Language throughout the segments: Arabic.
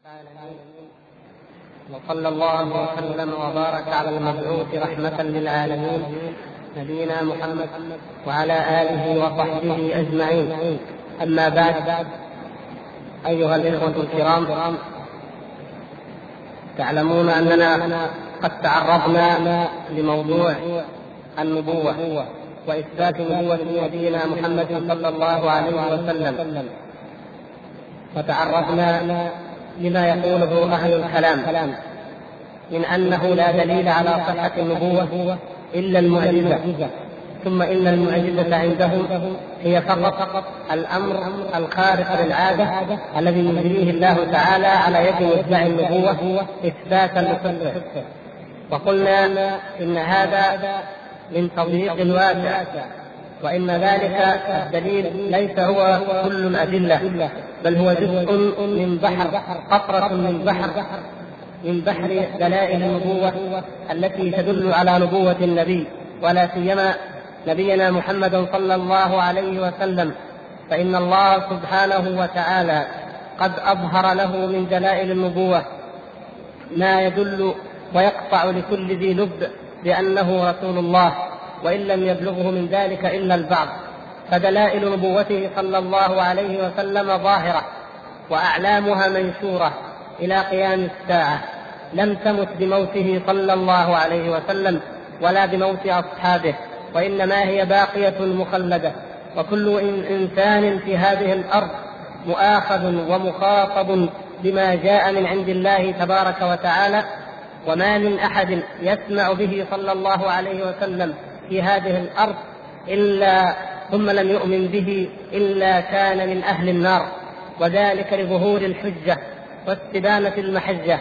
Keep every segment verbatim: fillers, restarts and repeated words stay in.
العالمين، وصلى الله وسلم وبارك على المبعوث رحمة للعالمين نبينا محمد وعلى آله وصحبه أجمعين. أما بعد، أيها الإخوة الكرام، تعلمون أننا قد تعرضنا لموضوع النبوة وإثبات نبوة نبينا محمد صلى الله عليه وسلم، وتعرضنا لما يقوله أهل الكلام من أنه لا دليل على صحة النبوة إلا المعجزة، ثم إن المعجزة عندهم هي فقط الأمر الخارق للعادة الذي يجريه الله تعالى على يد مدعي النبوة إثباتا لصدقه. وقلنا إن هذا من تضييق الواسع، وإن ذلك الدليل ليس هو كل الأدلة، بل هو جزء من بحر، قطرة من بحر من بحر دلائل النبوة التي تدل على نبوة النبي، ولا سيما نبينا محمد صلى الله عليه وسلم، فإن الله سبحانه وتعالى قد أظهر له من دلائل النبوة ما يدل ويقطع لكل ذي لب بأنه رسول الله، وإن لم يبلغه من ذلك إلا البعض. فدلائل نبوته صلى الله عليه وسلم ظاهرة، وأعلامها منشورة إلى قيام الساعة، لم تمت بموته صلى الله عليه وسلم ولا بموت أصحابه، وإنما هي باقية مخلدة. وكل إنسان في هذه الأرض مؤاخذ ومخاطب بما جاء من عند الله تبارك وتعالى، وما من أحد يسمع به صلى الله عليه وسلم في هذه الأرض إلا ثم لم يؤمن به إلا كان من أهل النار، وذلك لظهور الحجة واستبانة المحجة.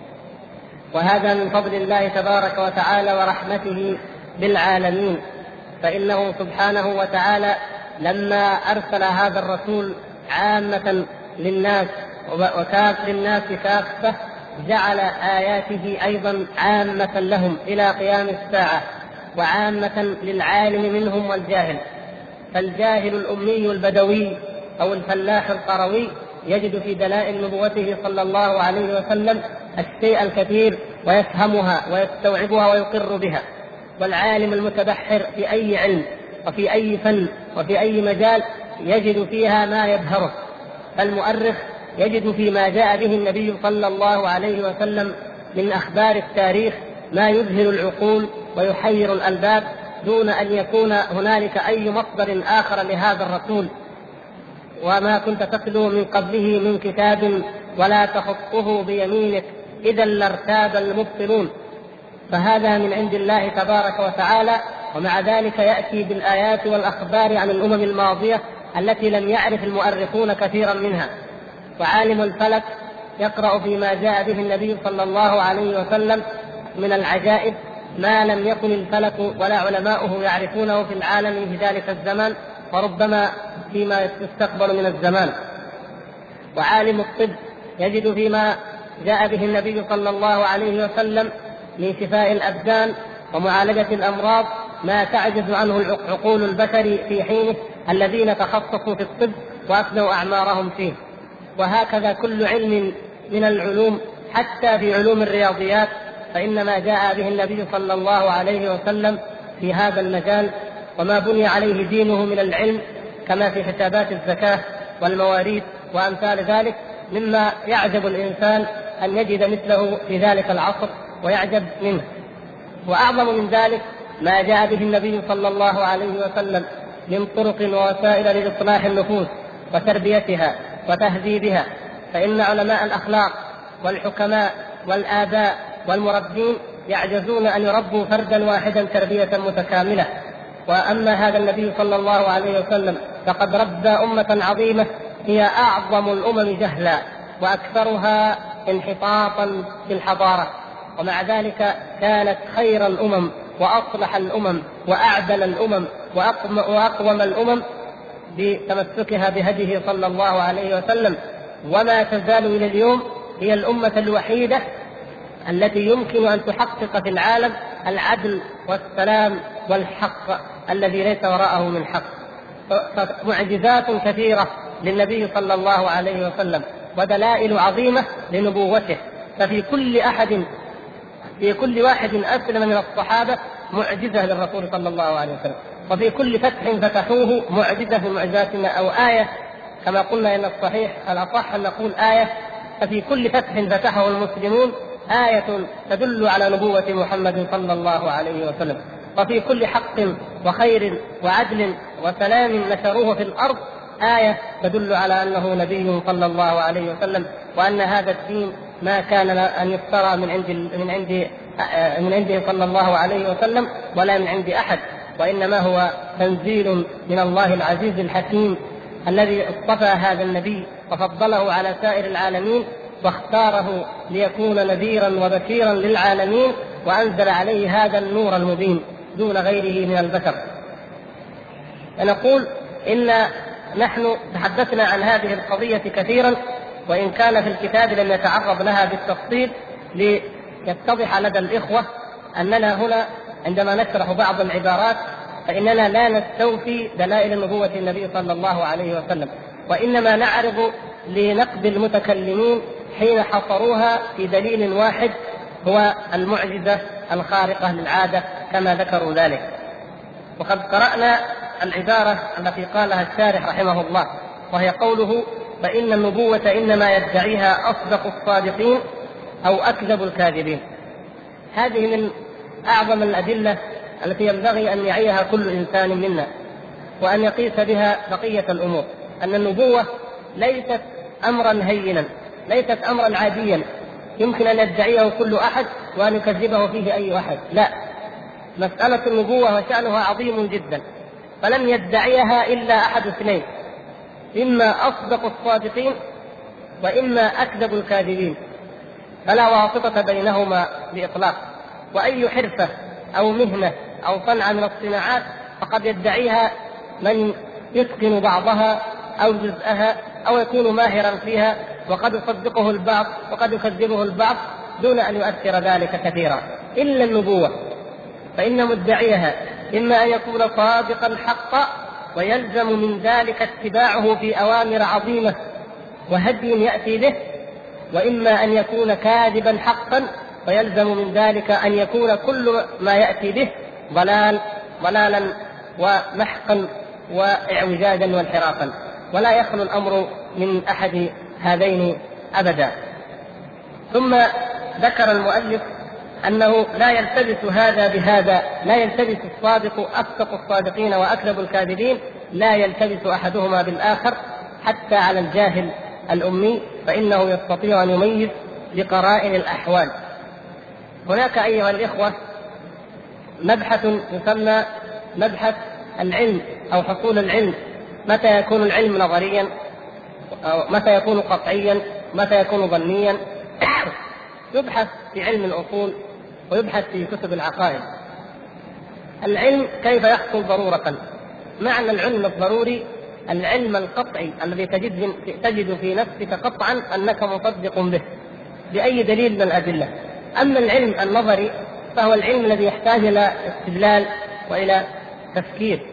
وهذا من فضل الله تبارك وتعالى ورحمته بالعالمين، فإنه سبحانه وتعالى لما أرسل هذا الرسول عامة للناس وكاف للناس كافة، جعل آياته أيضا عامة لهم إلى قيام الساعة، وعامة للعالم منهم والجاهل. فالجاهل الأمي البدوي أو الفلاح القروي يجد في دلائل نبوته صلى الله عليه وسلم الشيء الكثير ويفهمها ويستوعبها ويقر بها، والعالم المتبحر في أي علم وفي أي فن وفي أي مجال يجد فيها ما يبهره. فالمؤرخ يجد فيما جاء به النبي صلى الله عليه وسلم من أخبار التاريخ ما يذهل العقول ويحير الألباب، دون أن يكون هنالك أي مصدر آخر لهذا الرسول، وما كنت تتلو من قبله من كتاب ولا تخطه بيمينك إذا لارتاب المبطلون. فهذا من عند الله تبارك وتعالى، ومع ذلك يأتي بالآيات والأخبار عن الأمم الماضية التي لم يعرف المؤرخون كثيرا منها. وعالم الفلك يقرأ فيما جاء به النبي صلى الله عليه وسلم من العجائب ما لم يكن الفلك ولا علماؤه يعرفونه في العالم في ذلك الزمان، وربما فيما يستقبل من الزمان. وعالم الطب يجد فيما جاء به النبي صلى الله عليه وسلم من شفاء الأبدان ومعالجة الأمراض ما تعجز عنه عقول البشر في حينه الذين تخصصوا في الطب وأفنوا أعمارهم فيه. وهكذا كل علم من العلوم، حتى في علوم الرياضيات، فإنما جاء به النبي صلى الله عليه وسلم في هذا المجال، وما بني عليه دينه من العلم، كما في حسابات الزكاة والمواريث وأمثال ذلك، مما يعجب الإنسان أن يجد مثله في ذلك العصر ويعجب منه. وأعظم من ذلك ما جاء به النبي صلى الله عليه وسلم من طرق ووسائل لإصلاح النفوس وتربيتها وتهذيبها. فإن علماء الأخلاق والحكماء والآباء والمربين يعجزون أن يربوا فردا واحدا تربية متكاملة، وأما هذا النبي صلى الله عليه وسلم فقد ربى أمة عظيمة هي أعظم الأمم جهلا وأكثرها انحطاطا في الحضارة، ومع ذلك كانت خير الأمم وأصلح الأمم وأعدل الأمم وأقوم الأمم بتمسكها بهديه صلى الله عليه وسلم. وما تزال إلى اليوم هي الأمة الوحيدة التي يمكن أن تحقق في العالم العدل والسلام والحق الذي ليس وراءه من حق. معجزات كثيرة للنبي صلى الله عليه وسلم، ودلائل عظيمة لنبوته. ففي كل أحد في كل واحد أسلم من الصحابة معجزة للرسول صلى الله عليه وسلم، وفي كل فتح فتحوه معجزة من معجزاتنا أو آية، كما قلنا إن الصحيح الأصح أن نقول آية. ففي كل فتح فتحه المسلمون آية تدل على نبوة محمد صلى الله عليه وسلم. وفي كل حق وخير وعدل وسلام نشروه في الأرض آية تدل على أنه نبي صلى الله عليه وسلم، وأن هذا الدين ما كان أن يفترى من عند من عند من عنده صلى الله عليه وسلم ولا من عند أحد، وإنما هو تنزيل من الله العزيز الحكيم الذي اصطفى هذا النبي وفضله على سائر العالمين واختاره ليكون نذيرا وبشيرا للعالمين، وأنزل عليه هذا النور المبين دون غيره من البشر. فنقول إن نحن تحدثنا عن هذه القضية كثيرا، وإن كان في الكتاب لم يتعرض لها بالتفصيل ليتضح لدى الإخوة أننا هنا عندما نشرح بعض العبارات فإننا لا نستوفي دلائل نبوة النبي صلى الله عليه وسلم، وإنما نعرض لنقد المتكلمين حين حصروها في دليل واحد هو المعجزة الخارقة للعادة كما ذكروا ذلك. وقد قرأنا العبارة التي قالها الشارح رحمه الله، وهي قوله: فإن النبوة إنما يدعيها أصدق الصادقين أو أكذب الكاذبين. هذه من أعظم الأدلة التي ينبغي أن يعيها كل إنسان منا وأن يقيس بها بقية الأمور، أن النبوة ليست أمرا هينا، ليست أمرا عاديا يمكن أن يدعيه كل أحد وأن يكذبه فيه أي أحد، لا، مسألة النبوة وشأنها عظيم جدا، فلم يدعيها إلا أحد اثنين: إما أصدق الصادقين وإما أكذب الكاذبين، فلا واسطة بينهما بإطلاق. وأي حرفة أو مهنة أو صنعة من الصناعات فقد يدعيها من يتقن بعضها أو جزءها أو يكون ماهرا فيها، وقد يصدقه البعض وقد يكذبه البعض دون أن يؤثر ذلك كثيرا، إلا النبوة فإن مدعيها إما أن يكون صادقا حقا ويلزم من ذلك اتباعه في أوامر عظيمة وهدي يأتي به، وإما أن يكون كاذبا حقا ويلزم من ذلك أن يكون كل ما يأتي به ضلال ضلالا ومحقا وإعوجاجا وانحرافا، ولا يخلو الأمر من أحد هذين أبدا. ثم ذكر المؤلف أنه لا يلتبس هذا بهذا، لا يلتبس الصادق أصدق الصادقين وأكذب الكاذبين، لا يلتبس أحدهما بالآخر حتى على الجاهل الأمي، فإنه يستطيع أن يميز بقرائن الأحوال. هناك أيها الإخوة مبحث يسمى مبحث العلم أو حصول العلم، متى يكون العلم نظريا، أو متى يكون قطعيا، متى يكون ظنيا. يبحث في علم الأصول ويبحث في كتب العقائد. العلم كيف يحصل ضرورة؟ معنى العلم الضروري العلم القطعي الذي تجد تجد في نفسك قطعا أنك مصدق به بأي دليل من الأدلة. أما العلم النظري فهو العلم الذي يحتاج إلى استدلال وإلى تفكير.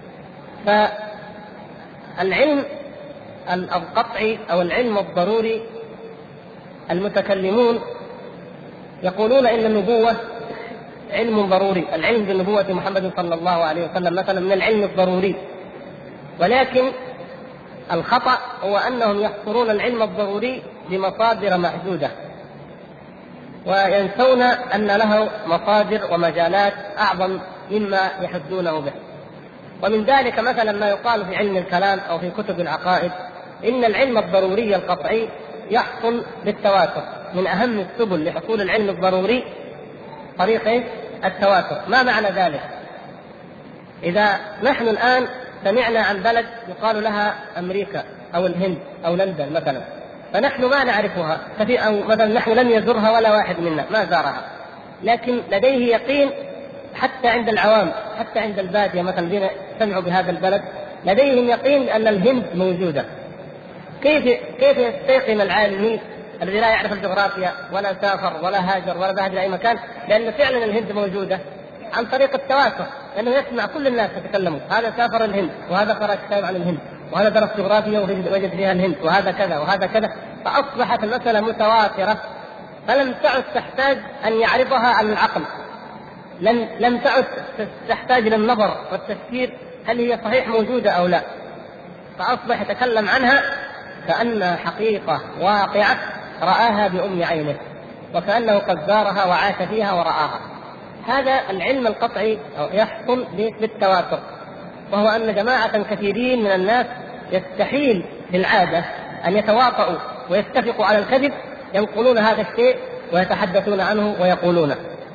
فالعلم القطعي أو العلم الضروري المتكلمون يقولون إن النبوة علم ضروري، العلم بنبوة محمد صلى الله عليه وسلم مثلا من العلم الضروري، ولكن الخطأ هو أنهم يحصرون العلم الضروري بمصادر محدودة وينسون أن له مصادر ومجالات أعظم مما يحدونه به. ومن ذلك مثلا ما يقال في علم الكلام أو في كتب العقائد إن العلم الضروري القطعي يحصل بالتواتر. من أهم السبل لحصول العلم الضروري طريق التواتر. ما معنى ذلك؟ إذا نحن الآن سمعنا عن بلد يقال لها أمريكا أو الهند أو لندن مثلا، فنحن ما نعرفها، أو مثلا نحن لم يزرها ولا واحد منا ما زارها، لكن لديه يقين حتى عند العوام، حتى عند البادية مثلا الذين سمعوا بهذا البلد لديهم يقين أن الهند موجودة. كيف كيف يستيقن العالمي الذي لا يعرف الجغرافيا ولا سافر ولا هاجر ولا ذهب إلى أي مكان لأن فعلا الهند موجودة؟ عن طريق التواتر، لأنه يسمع كل الناس يتكلموا، هذا سافر الهند وهذا قرأ كتاب عن الهند وهذا درس جغرافيا ووجد فيها الهند وهذا كذا وهذا كذا، فأصبحت المسألة متواترة، فلم تعد تحتاج أن يعرضها على العقل، لم لم تعد تحتاج للنظر والتفكير هل هي صحيح موجودة أو لا، فأصبح يتكلم عنها كأنها حقيقة واقعة رآها بأم عينه، وكأنه قد زارها وعاش فيها ورآها. هذا العلم القطعي يحصل بالتواتر، وهو أن جماعة كثيرين من الناس يستحيل بالعادة أن يتواطؤوا ويتفقوا على الكذب، ينقلون هذا الشيء ويتحدثون عنه ويقولونه.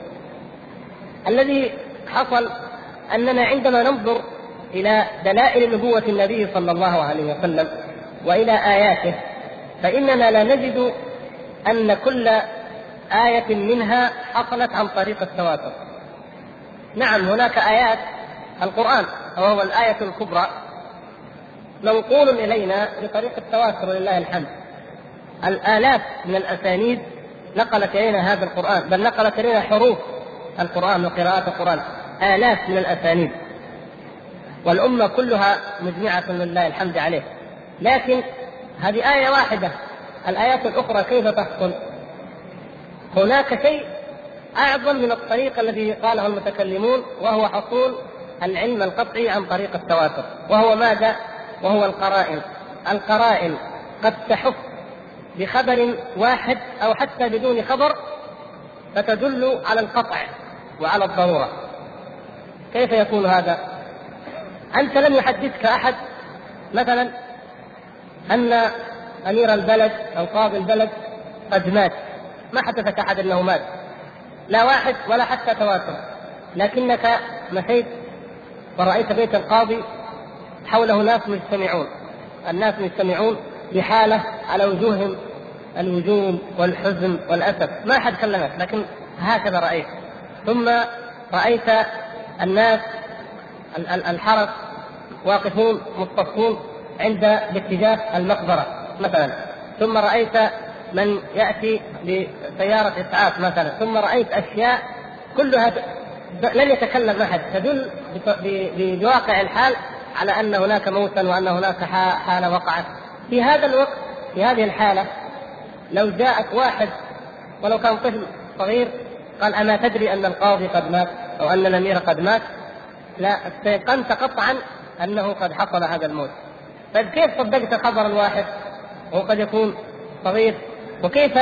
الذي حصل أننا عندما ننظر إلى دلائل نبوة النبي صلى الله عليه وسلم وإلى آياته، فإننا لا نجد أن كل آية منها حصلت عن طريق التواتر. نعم، هناك آيات القرآن وهو الآية الكبرى منقول إلينا بطريق التواتر ولله الحمد. الآلاف من الأسانيد نقلت إلينا هذا القرآن، بل نقلت إلينا حروف القرآن وقراءات القرآن آلاف من الأسانيد، والأمة كلها مجمعة لله الحمد عليه. لكن هذه آية واحدة، الآيات الأخرى كيف تحصل؟ هناك شيء أعظم من الطريق الذي قاله المتكلمون، وهو حصول العلم القطعي عن طريق التواتر، وهو ماذا؟ وهو القرائن. القرائن قد تحف بخبر واحد أو حتى بدون خبر فتدل على القطع وعلى الضرورة. كيف يكون هذا؟ أنت لم يحدثك أحد مثلا أن أمير البلد أو قاضي البلد قد مات، ما حدثك أحد أنه مات، لا واحد ولا حتى تواتر، لكنك مشيت ورأيت بيت القاضي حوله ناس مجتمعون، الناس مجتمعون بحالة على وجوههم الوجوم والحزن والأسف، ما حد كلمك لكن هكذا رأيت. ثم رأيت الناس الحرس واقفون مصطفون عند باتجاه المقبرة مثلا، ثم رأيت من يأتي بسيارة إسعاف مثلا، ثم رأيت أشياء كلها لن يتكلم أحد، تدل بواقع الحال على أن هناك موتا وأن هناك حالة وقعت. في هذا الوقت في هذه الحالة لو جاءك واحد ولو كان طفل صغير قال أما تدري أن القاضي قد مات أو أن الأمير قد مات؟ لا، استيقنت قطعا أنه قد حصل هذا الموت. فكيف صدقت خبر الواحد وهو قد يكون صغير؟ وكيف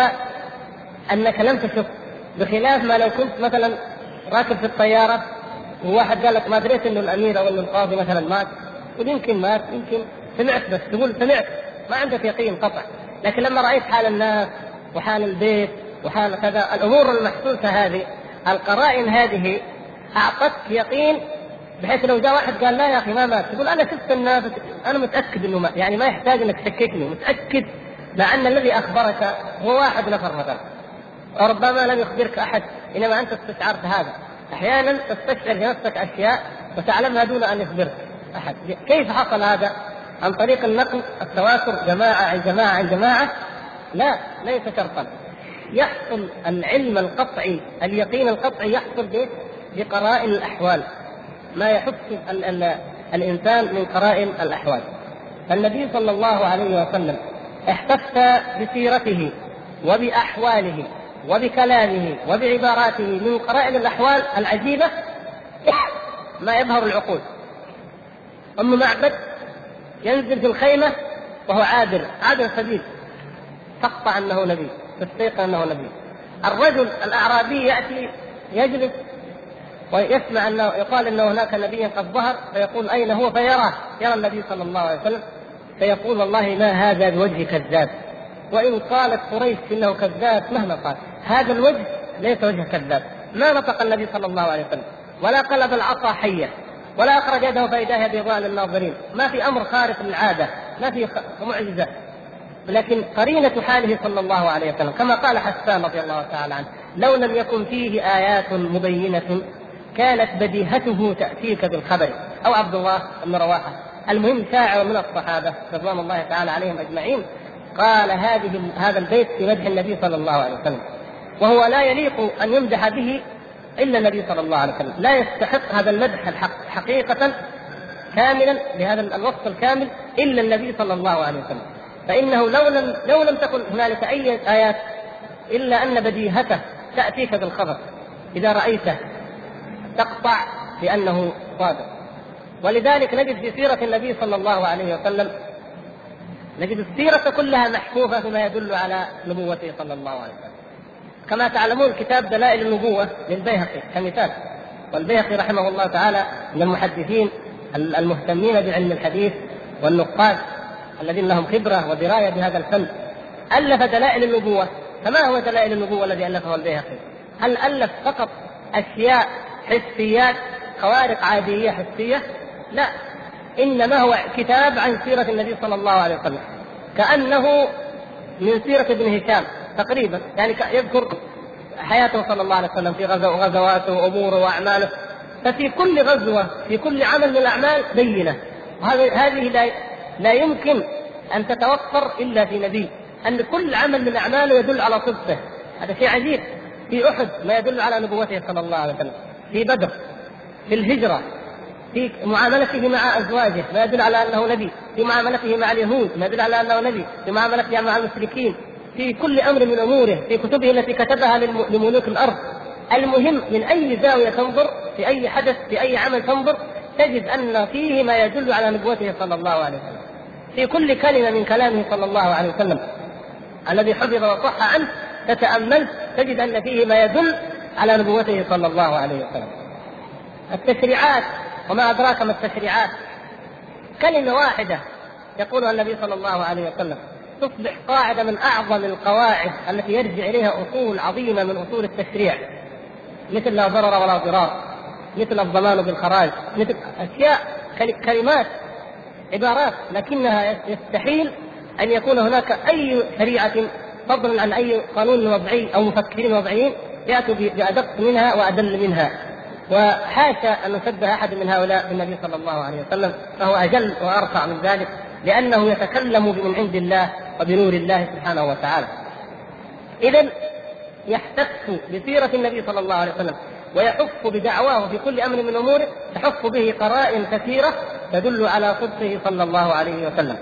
أنك لم تشوف؟ بخلاف ما لو كنت مثلا راكب في الطيارة وواحد قال لك ما دريت أنه الأمير أو أنه القاضي مثلا مات، ويمكن مات يمكن سمعت، بس تقول سمعت ما عندك يقين قطع. لكن لما رأيت حال الناس وحال البيت وحال كذا الأمور المحسوسة هذه، القرائن هذه أعطتك يقين، بحيث لو جاء واحد قال لا يا أخي ما مات تقول أنا شفت الناس أنا متأكد أنه مات، يعني ما يحتاج أنك تشككني، متأكد، مع أن الذي أخبرك هو واحد نفر مثلا، وربما لم يخبرك أحد إنما أنت استشعرت هذا. أحيانا تستشعر في نفسك أشياء وتعلمها دون أن يخبرك أحد. كيف حصل هذا؟ عن طريق النقل التواتر، جماعة عن جماعة عن جماعة؟ لا، ليس شرطا. يحصل العلم القطعي اليقين القطعي يحصل بقرائن الأحوال، ما يحس ال ال الإنسان من قرائن الأحوال. فالنبي صلى الله عليه وسلم احتفت بسيرته وبأحواله وبكلامه وبعباراته من قرائن الأحوال العجيبة ما يبهر العقول. أم معبد ينزل في الخيمة وهو عابر عابر سبيل، تقطع أنه نبي، تستيقن أنه نبي. الرجل الأعرابي يأتي يجلس ويسمع أنه يقال أنه هناك نبي قد ظهر، فيقول أين هو؟ فيراه، يرى النبي صلى الله عليه وسلم، فيقول والله ما هذا بوجه كذاب، وإن قالت قريش إنه كذاب مهما قال هذا الوجه ليس وجه كذاب. ما نطق النبي صلى الله عليه وسلم ولا قلب العصا حية ولا أخرج يده فإذا هي بيضاء للناظرين، ما في أمر خارق للعادة، ما في معجزة، لكن قرينة حاله صلى الله عليه وسلم كما قال حسان رضي الله تعالى عنه لو لم يكن فيه آيات مبينة كانت بديهته تأتيك بالخبر، أو عبد الله بن رواحة المهم شاعر من الصحابة رضوان الله تعالى عليهم أجمعين قال هذه هذا البيت في مدح النبي صلى الله عليه وسلم، وهو لا يليق أن يمدح به إلا النبي صلى الله عليه وسلم، لا يستحق هذا المدح الحق حقيقة كاملا بهذا الوصف الكامل إلا النبي صلى الله عليه وسلم. فإنه لو لم, لو لم تكن هنالك أي آيات إلا أن بديهته تأتيك بالخبر إذا رأيته تقطع بأنه صادق. ولذلك نجد في سيرة النبي صلى الله عليه وسلم نجد السيرة كلها محفوفة بما يدل على نبوته صلى الله عليه وسلم. كما تعلمون كتاب دلائل النبوة للبيهقي كمثال، والبيهقي رحمه الله تعالى من المحدثين المهتمين بعلم الحديث والنقاد الذين لهم خبرة ودراية بهذا الفن، ألف دلائل النبوة. فما هو دلائل النبوة الذي ألفه البيهقي؟ هل ألف فقط أشياء حسيات خوارق عادية حسية؟ لا، إنما هو كتاب عن سيرة النبي صلى الله عليه وسلم، كأنه من سيرة ابن هشام تقريبا، يعني يذكر حياته صلى الله عليه وسلم في غزواته وأموره وأعماله. ففي كل غزوة في كل عمل من الأعمال بينة، وهذه لا, لا يمكن أن تتوفر إلا في نبي، أن كل عمل من أعماله يدل على صدقه. هذا شيء عجيب. في أحد ما يدل على نبوته صلى الله عليه وسلم، في بدر، في الهجرة، في معاملته مع أزواجه ما يدل على أنه نبي، في معاملته مع اليهود ما يدل على أنه نبي، في معاملته مع المشركين، في كل أمر من أموره، في كتبه التي كتبها لملوك الأرض. المهم من أي زاوية تنظر، في أي حدث، في أي عمل تنظر، تجد أن فيه ما يدل على نبوته صلى الله عليه وسلم. في كل كلمة من كلامه صلى الله عليه وسلم الذي حفظ وصح عنه تتأمل تجد أن فيه ما يدل على نبوته صلى الله عليه وسلم. التشريعات، وما أدراك ما التشريعات، كلمة واحدة يقولها النبي صلى الله عليه وسلم تصبح قاعدة من أعظم القواعد التي يرجع إليها أصول عظيمة من أصول التشريع، مثل لا ضرر ولا ضرار، مثل الضمان بالخراج، مثل أشياء كلمات عبارات، لكنها يستحيل أن يكون هناك أي شريعة فضلا عن أي قانون وضعي أو مفكرين وضعيين يأتوا بأدق منها وأدل منها. وحاشا أن نشبه أحد من هؤلاء بالنبي صلى الله عليه وسلم، فهو أجل وأرفع من ذلك، لأنه يتكلم من عند الله وبنور الله سبحانه وتعالى. إذن يحتف بسيرة النبي صلى الله عليه وسلم ويحف بدعواه في كل أمر من أموره، تحف به قرائن كثيرة تدل على صدقه صلى الله عليه وسلم.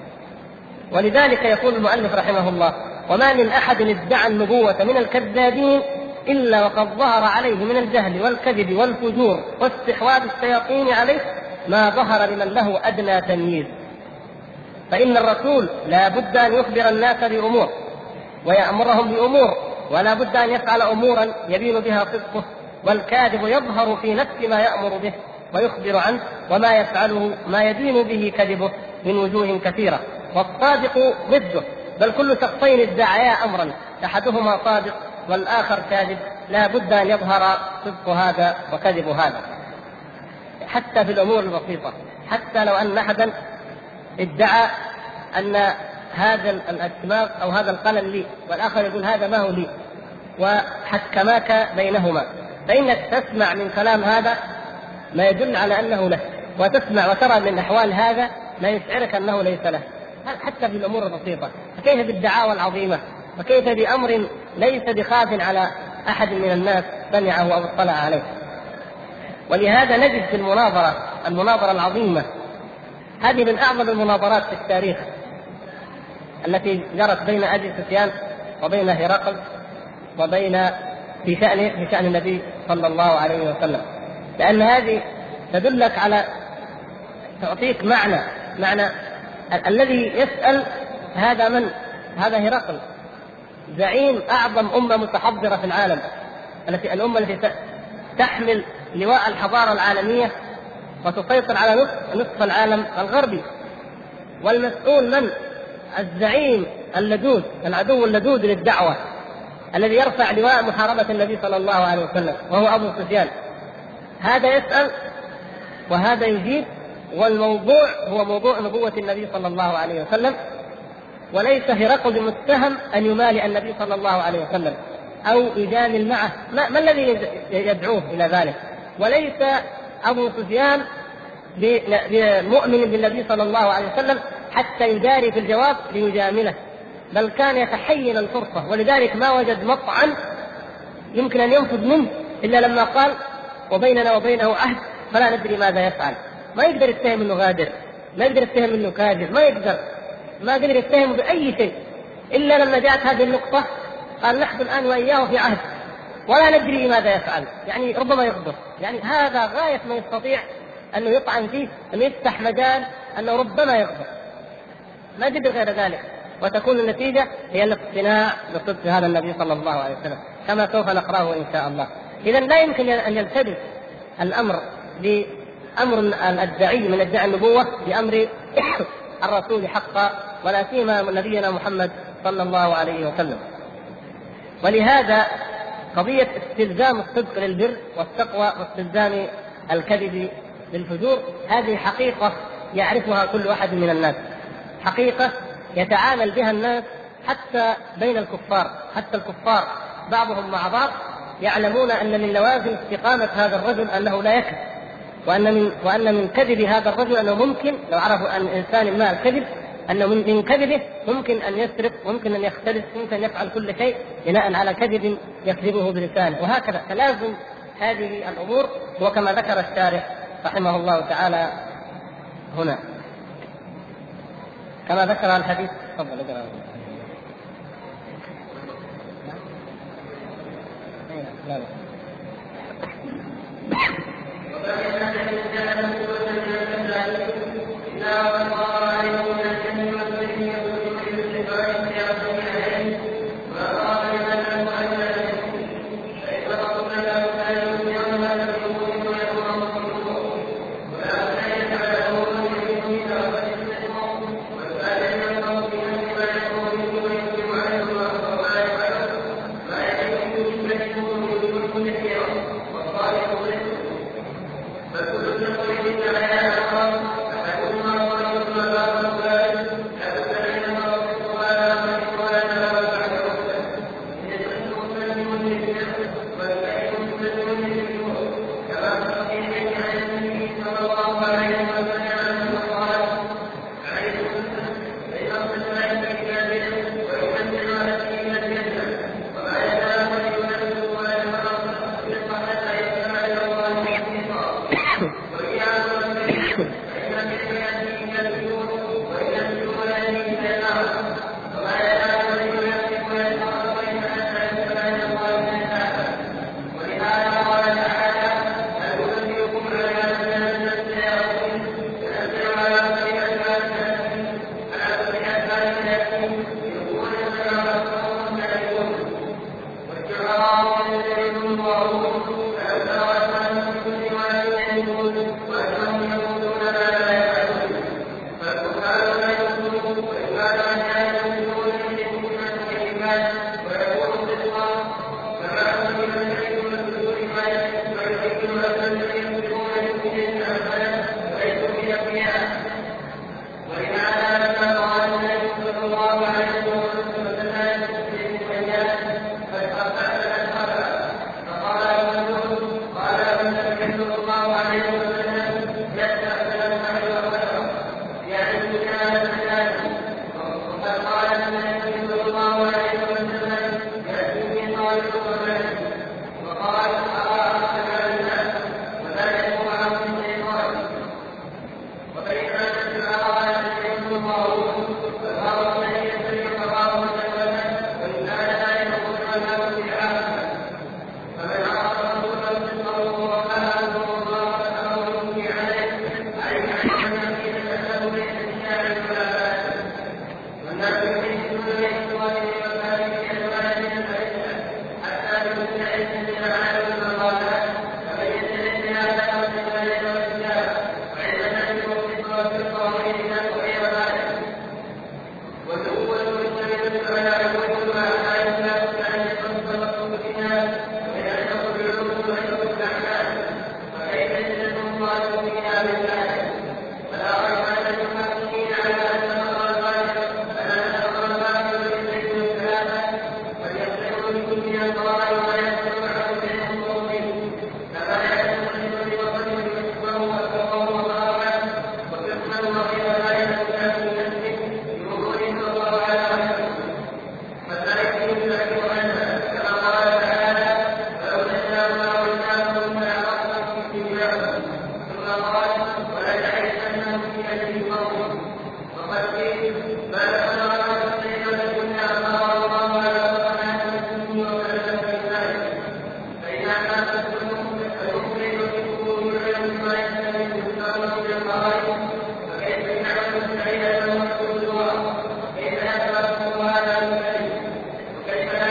ولذلك يقول المؤلف رحمه الله: وما من أحد ادعى النبوة من الكذابين إلا وقد ظهر عليه من الجهل والكذب والفجور واستحواذ الشياطين عليه ما ظهر لمن له أدنى تمييز. فإن الرسول لا بد أن يخبر الناس بأمور ويأمرهم بأمور، ولا بد أن يفعل أمورا يبين بها صدقه، والكاذب يظهر في نفس ما يأمر به ويخبر عنه، وما يفعله ما يدين به كذبه من وجوه كثيرة، والصادق ضده. بل كل شخصين ادعيا أمرا أحدهما صادق والآخر كاذب، لا بد أن يظهر صدق هذا وكذب هذا، حتى في الأمور البسيطة. حتى لو أن أحدا ادعى أن هذا الدماغ أو هذا القلم لي، والآخر يقول هذا ما هو لي، وحكماك بينهما، فإنك تسمع من كلام هذا ما يدل على أنه له، وتسمع وترى من أحوال هذا ما يشعرك أنه ليس له، حتى في الأمور البسيطة. فكيف بالدعاوى العظيمة، وكيف بأمر ليس بخاف على أحد من الناس سمعه أو اطلع عليه. ولهذا نجد في المناظرة المناظرة العظيمة هذه من أعظم المناظرات في التاريخ التي جرت بين أبي سفيان وبين هرقل وبين في شأن في شأن النبي صلى الله عليه وسلم، لأن هذه تدلك على تعطيك معنى معنى الذي يسأل هذا من هذا هرقل، زعيم أعظم أمة متحضرة في العالم، التي الأمة التي تحمل لواء الحضارة العالمية وتسيطر على نصف, نصف العالم الغربي. والمسؤول من؟ الزعيم اللدود، العدو اللدود للدعوة، الذي يرفع لواء محاربة النبي صلى الله عليه وسلم، وهو أبو سفيان. هذا يسأل وهذا يجيب، والموضوع هو موضوع نبوة النبي صلى الله عليه وسلم، وليس هرقل متهم أن يمالئ النبي صلى الله عليه وسلم أو يجامل معه، ما, ما الذي يدعوه إلى ذلك؟ وليس أبو سفيان مؤمن بالنبي صلى الله عليه وسلم حتى يداري في الجواب ليجامله، بل كان يتحين الفرصة، ولذلك ما وجد مطعن يمكن أن ينفذ منه إلا لما قال وبيننا وبينه عهد فلا ندري ماذا يفعل. ما يقدر يتهم انه غادر، ما يقدر يتهم انه كاذب، ما يقدر. ما قدر يتهم بأي شيء إلا لما جاءت هذه النقطة قال نحن الآن وإياه في عهد ولا ندري ماذا يفعل، يعني ربما يغدر. يعني هذا غاية ما يستطيع أنه يطعن فيه، أنه يفتح مجال أنه ربما يغدر، ما قدر غير ذلك، وتكون النتيجة هي الاقتناع بصدق هذا النبي صلى الله عليه وسلم كما سوف نقرأه إن شاء الله. إذن لا يمكن أن يلتبس الأمر بأمر الأدعي من ادعاء النبوة بأمر الرسول حقا، ولا سيما نبينا محمد صلى الله عليه وسلم. ولهذا قضية استلزام الصدق للبر والتقوى واستلزام الكذب للفجور هذه حقيقة يعرفها كل واحد من الناس، حقيقة يتعامل بها الناس حتى بين الكفار، حتى الكفار بعضهم مع بعض يعلمون أن من لوازم استقامة هذا الرجل أنه لا يكذب، وأن من وأن من كذب هذا الرجل أنه ممكن لو عرفوا أن إنسان ما الكذب أنه من كذبه ممكن أن يسرق، ممكن أن يختلس، ممكن أن يفعل كل شيء بناء على كذب يكذبه بلسانه، وهكذا. فلازم هذه الأمور، وكما ذكر الشارح رحمه الله تعالى هنا كما ذكر الحديث. تفضل اقرأ. لا لا.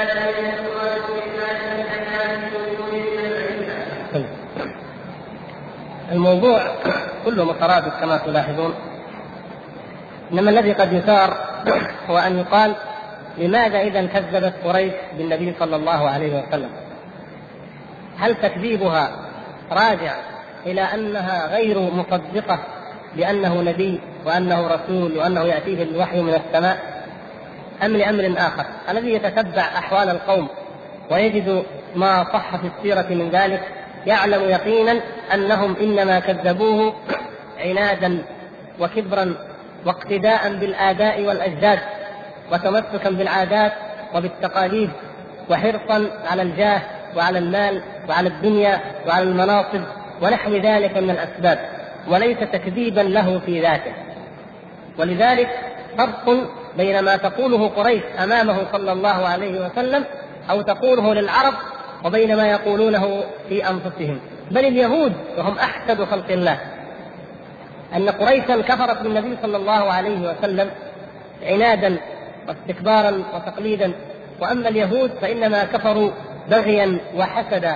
الموضوع كله مترابط كما تلاحظون، إنما الذي قد يثار هو أن يقال لماذا إذا كذبت قريش بالنبي صلى الله عليه وسلم؟ هل تكذيبها راجع إلى أنها غير مصدقة بأنه نبي وأنه رسول وأنه يأتيه الوحي من السماء، أم لأمر آخر؟ الذي يتتبع أحوال القوم ويجد ما صح في السيرة من ذلك يعلم يقينا أنهم إنما كذبوه عنادا وكبرا واقتداء بالآباء والأجداد وتمسكا بالعادات وبالتقاليد وحرصا على الجاه وعلى المال وعلى الدنيا وعلى المناصب ونحو ذلك من الأسباب، وليس تكذيبا له في ذاته. ولذلك فرق بين ما تقوله قريش أمامه صلى الله عليه وسلم أو تقوله للعرب وبين ما يقولونه في أنفسهم. بل اليهود وهم أحسد خلق الله، أن قريشا كفرت بالنبي صلى الله عليه وسلم عنادا واستكبارا وتقليدا، وأما اليهود فإنما كفروا بغيا وحسدا،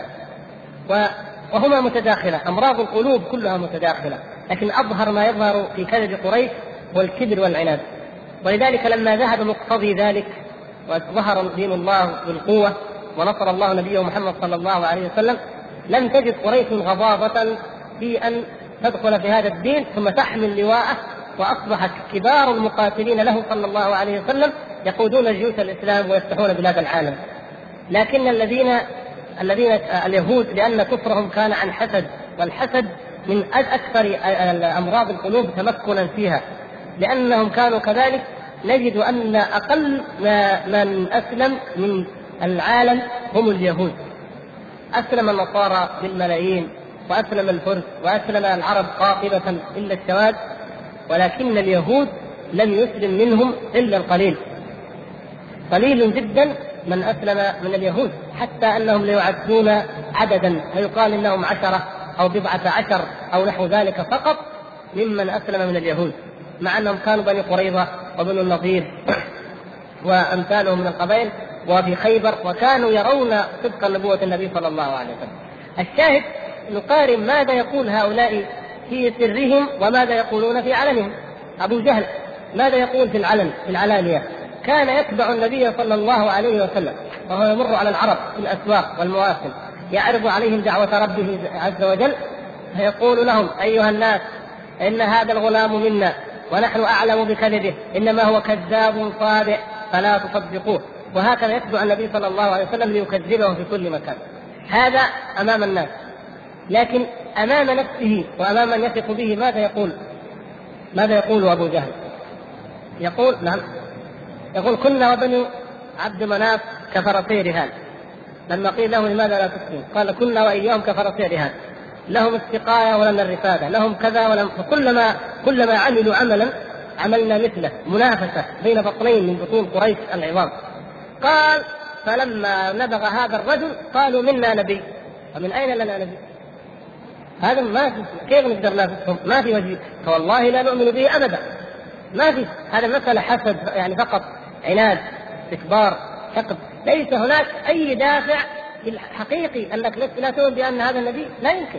وهما متداخلة، أمراض القلوب كلها متداخلة، لكن أظهر ما يظهر في كذب قريش هو الكبر والعناد. ولذلك لما ذهب مقتضي ذلك وظهر دين الله بالقوة ونصر الله نبيه محمد صلى الله عليه وسلم، لم تجد قريش غضاضة في أن تدخل في هذا الدين ثم تحمل لواءه، وأصبحت كبار المقاتلين له صلى الله عليه وسلم يقودون جيوش الإسلام ويفتحون بلاد العالم. لكن الذين الذين اليهود لأن كفرهم كان عن حسد، والحسد من أكثر أمراض القلوب تمكنا فيها، لأنهم كانوا كذلك. نجد أن أقل من أسلم من العالم هم اليهود. أسلم النصارى بالملايين، وأسلم الفرس، وأسلم العرب قاطبة إلا السواد، ولكن اليهود لم يسلم منهم إلا القليل، قليل جدا من أسلم من اليهود، حتى أنهم ليعدون عددا فيقال إنهم عشرة أو بضعة عشر أو نحو ذلك فقط ممن أسلم من اليهود، مع أنهم كانوا بني قريظة وبنو النضير وأمثالهم من القبائل وفي خيبر، وكانوا يرون صدق نبوة النبي صلى الله عليه وسلم. الشاهد نقارن ماذا يقول هؤلاء في سرهم وماذا يقولون في علنهم. أبو جهل ماذا يقول في العلن في العلانية؟ كان يتبع النبي صلى الله عليه وسلم وهو يمر على العرب في الأسواق والمواسم، يعرض عليهم دعوة ربه عز وجل، فيقول لهم: أيها الناس، إن هذا الغلام منا ونحن أعلم بكذبه، إنما هو كذاب صادق فلا تصدقوه. وهكذا يتبع النبي صلى الله عليه وسلم ليكذبه في كل مكان. هذا أمام الناس، لكن أمام نفسه وأمام من يثق به ماذا يقول؟ ماذا يقول أبو جهل؟ يقول نعم يقول: كنا وبنو عبد مناف كفرسي رهان. لما قيل له: لماذا لا تسلم؟ قال: كنا وإياهم كفرسي رهان، لهم السقاية ولنا الرفادة، لهم كذا ولم، فكلما كلما عملوا عملا عملنا مثله، منافسة بين بطنين من بطون قريش العظام. قال: فلما نبغ هذا الرجل قالوا: منا نبي. ومن أين لنا نبي؟ هذا ما في، كيف نقدر نافسهم؟ ما في وجه، فوالله لا نؤمن به أبدا. ما في، هذا مسألة حسد يعني فقط، عناد، استكبار، حقد، ليس هناك أي دافع حقيقي أنك لا تؤمن بأن هذا النبي، لا يمكن.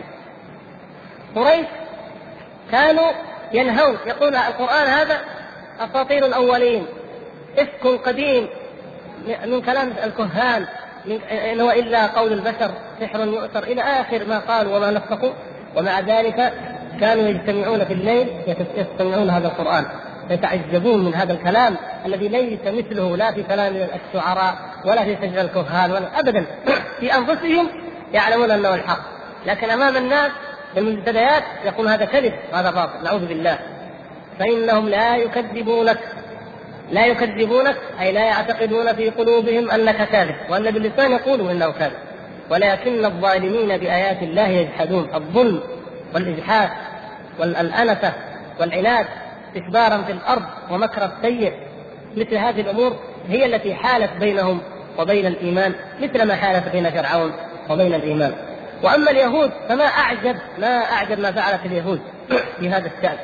قريش كانوا ينهون، يقول القرآن هذا أساطير الأولين، إفك قديم من كلام الكهان، إن هو إلا قول البشر، سحر يؤثر، إلى آخر ما قالوا وما نفقوا. ومع ذلك كانوا يجتمعون في الليل يستمعون هذا القرآن، يتعجبون من هذا الكلام الذي ليس مثله لا في كلام الشعراء ولا في سجل الكهان ولا أبدا. في أنفسهم يعلمون أنه الحق، لكن أمام الناس المنتديات يقول هذا كذب وهذا باطل، نعوذ بالله. فإنهم لا يكذبونك لا يكذبونك أي لا يعتقدون في قلوبهم أنك كاذب، وأن باللسان يقولوا إنه كاذب، ولكن الظالمين بآيات الله يجحدون. الظلم والإجحاد والأنفة والعناد، استكبارا في الأرض ومكر السيء، مثل هذه الأمور هي التي حالت بينهم وبين الإيمان، مثل ما حالت بين فرعون وبين الإيمان. وأما اليهود فما أعجب ما أعجب ما فعلت اليهود في هذا الشأن،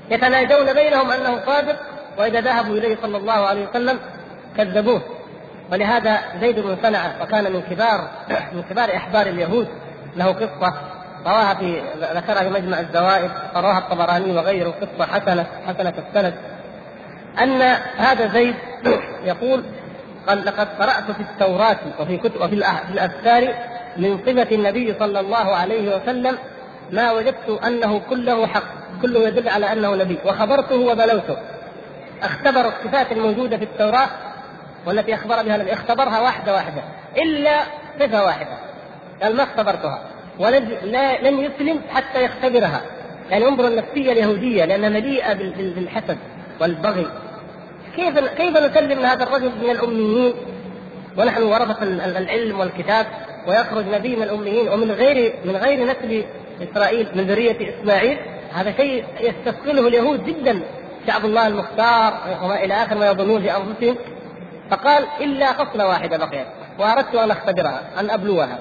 يتناجون بينهم أنه صادق، وإذا ذهبوا إليه صلى الله عليه وسلم كذبوه. ولهذا زيد بن صنعة وكان من كبار من كبار أحبار اليهود له قصة رواها في ذكرها في مجمع الزوائد، رواها الطبراني وغيره، قصة حسنة حسنة السند، أن هذا زيد يقول: قال لقد قرأت في التوراة وفي كتب وفي الأذكار من صفة النبي صلى الله عليه وسلم ما وجدت أنه كله حق، كله يدل على أنه نبي، وخبرته وبلوته. اختبر الصفات الموجودة في التوراة والتي أخبر بها النبي، اختبرها واحدة واحدة إلا صفة واحدة قال ما اختبرتها، ولن يسلم حتى يختبرها. يعني انظر النفسية اليهودية لأنها مليئة بالحسد والبغي. كيف كيف نسلم لهذا الرجل من الأميين ونحن ورثة العلم والكتاب، ويخرج نبي من الأميين ومن غير من غير نسل إسرائيل من ذرية إسماعيل؟ هذا شيء يستثقله اليهود جدا، شعب الله المختار وما إلى آخر ما يظنون في أنفسهم. فقال: إلا خصلة واحدة بقيت وأردت أن أختبرها، أن أبلوها،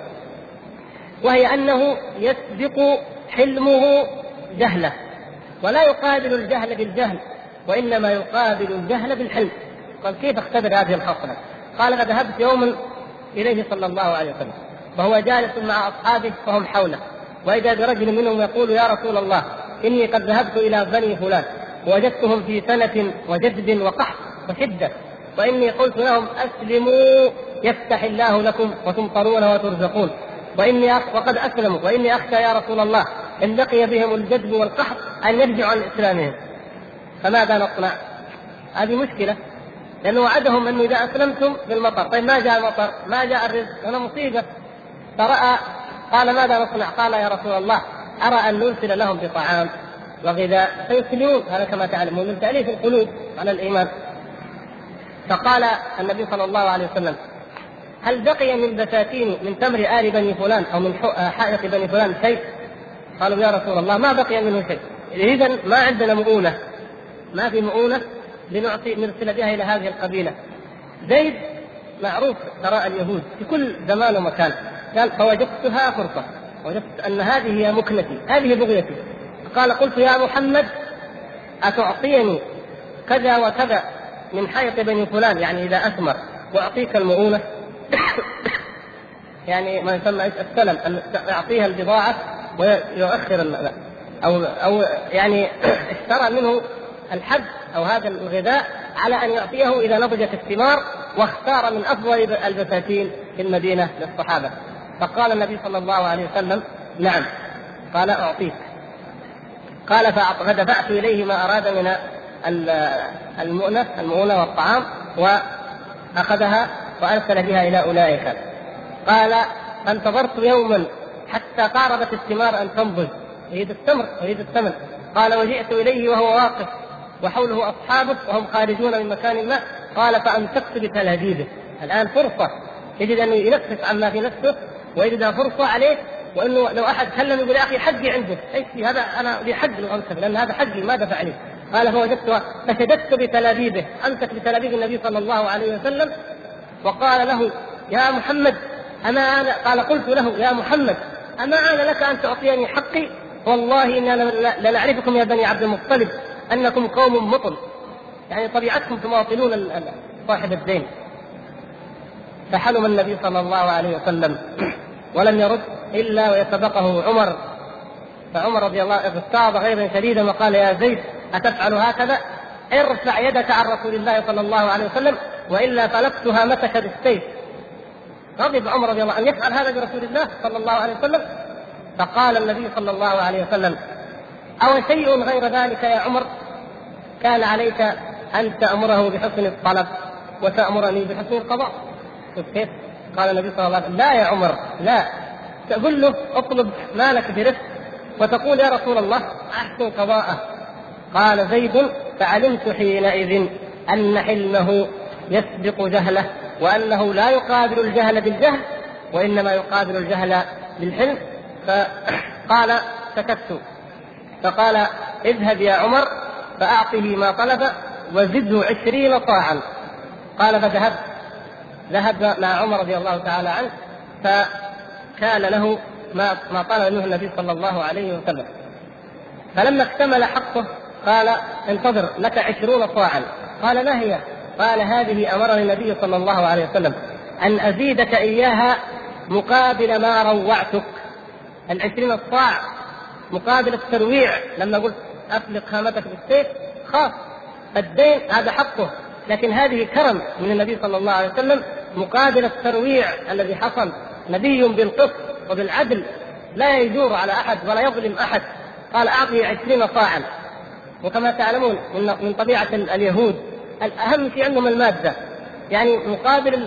وهي أنه يسبق حلمه جهله، ولا يقابل الجهل بالجهل وإنما يقابل الجهل بالحلم. قال: كيف اختبر هذه الخصلة؟ قال: فذهبت يوما إليه صلى الله عليه وسلم وهو جالس مع أصحابه وهم حوله، وإذا برجل منهم يقول: يا رسول الله، إني قد ذهبت إلى بني فلان ووجدتهم في سنة وجدب وقحط وشدة، وإني قلت لهم: أسلموا يفتح الله لكم وتمطرون وترزقون، وإني أخ... وقد أسلموا، وإني أخشى يا رسول الله إن بقي بهم الجدب والقحط أن يرجعوا عن إسلامهم، فماذا نصنع؟ هذه مشكلة، لأنه وعدهم أنه إذا أسلمتم بالمطر. طيب ما جاء المطر، ما جاء الرزق، هنا مصيبة. فرأى قال: ماذا نصنع؟ قال: يا رسول الله، أرى أن نرسل لهم بطعام وغذاء فيسلمون، هذا كما تعلمون من تأليف القلوب على الإيمان. فقال النبي صلى الله عليه وسلم: هل بقي من بساتين من تمر آل بني فلان أو من حائط بني فلان شيء؟ قالوا: يا رسول الله ما بقي منه شيء. إذن ما عندنا مؤونة، ما في مؤونة لنعطي نرسل بها إلى هذه القبيلة. زيد معروف ثراء اليهود في كل زمان ومكان. قال: فوجدتها فرصة، وجدت أن هذه هي مكنتي، هذه بغيتي. قال: قلت: يا محمد، أتعطيني كذا وكذا من حائط بني فلان، يعني إذا أثمر، وأعطيك المؤونة؟ يعني ما يسمى السلم، أن يعطيها البضاعة ويؤخر المال، أو أو يعني اشترى منه الحب أو هذا الغذاء على أن يعطيه إذا نضجت الثمار، واختار من أفضل البساتين في المدينة للصحابة. فقال النبي صلى الله عليه وسلم: نعم. قال: أعطيك. قال: فدفعت إليه ما أراد من المؤنة المؤونة والطعام، وأخذها وأرسل بها إلى أولئك. قال: فانتظرت يوما حتى قاربت الثمار أن تنضج، يريد التمر ويريد الثمن. قال: وجئت إليه وهو واقف وحوله أصحابه وهم خارجون من مكان ما. قال: فأمسكت بتلهديده. الآن فرصة، يجد أنه ينفس عما في نفسه ويجد فرصة عليه، وأنه لو أحد كلم يقول: يا أخي حقي عندك، أي هذا أنا لي حق لو أمسك، لأن هذا حقي ما دفع لي. قال: فوجدت فشددت بتلابيبه، أمسك بتلابيب النبي صلى الله عليه وسلم وقال له: يا محمد، أما أنا قال قلت له: يا محمد، أما أنا لك أن تعطيني حقي؟ والله إننا لنعرفكم يا بني عبد المطلب أنكم قوم مطل، يعني طبيعتكم تماطلون صاحب الدين. فحلم النبي صلى الله عليه وسلم ولم يرد إلا ويسبقه عمر. فعمر رضي الله عنه اغتاظ غيظا شديدا وقال: يا زيد، أتفعل هكذا؟ ارفع يدك عن رسول الله صلى الله عليه وسلم وإلا فلقتها مسك بالسيف. غضب عمر رضي الله عنه أن يفعل هذا برسول الله صلى الله عليه وسلم. فقال النبي صلى الله عليه وسلم: أو شيء غير ذلك يا عمر؟ كان عليك أن تأمره بحسن الطلب وتأمرني بحسن القضاء. كيف؟ قال النبي صلى الله عليه وسلم: لا يا عمر، لا، تقول له اطلب مالك برفق وتقول: يا رسول الله أحسن قضاءه. قال زيد: فعلمت حينئذ أن حلمه يسبق جهله، وأنه لا يقابل الجهل بالجهل وإنما يقابل الجهل بالحلم. فقال: سكت. فقال: اذهب يا عمر فأعطه ما طلب وزده عشرين صاعا. قال: فذهب ذهب مع عمر رضي الله تعالى عنه، فكان له ما ما طلب منه النبي صلى الله عليه وسلم. فلما اكتمل حقه قال: انتظر، لك عشرون صاعا. قال: ما هي؟ قال هذه أمرني النبي صلى الله عليه وسلم أن أزيدك إياها مقابل ما روعتك. العشرين الصاع مقابل الترويع، لما قلت أفلق هامتك بالسيف خاص الدين هذا حقه، لكن هذه كرم من النبي صلى الله عليه وسلم مقابل الترويع الذي حصل. نبي بالقسط وبالعدل لا يجور على أحد ولا يظلم أحد، قال أعطي عشرين صاعا. وكما تعلمون من طبيعة اليهود الأهم شيء عندهم المادة، يعني مقابل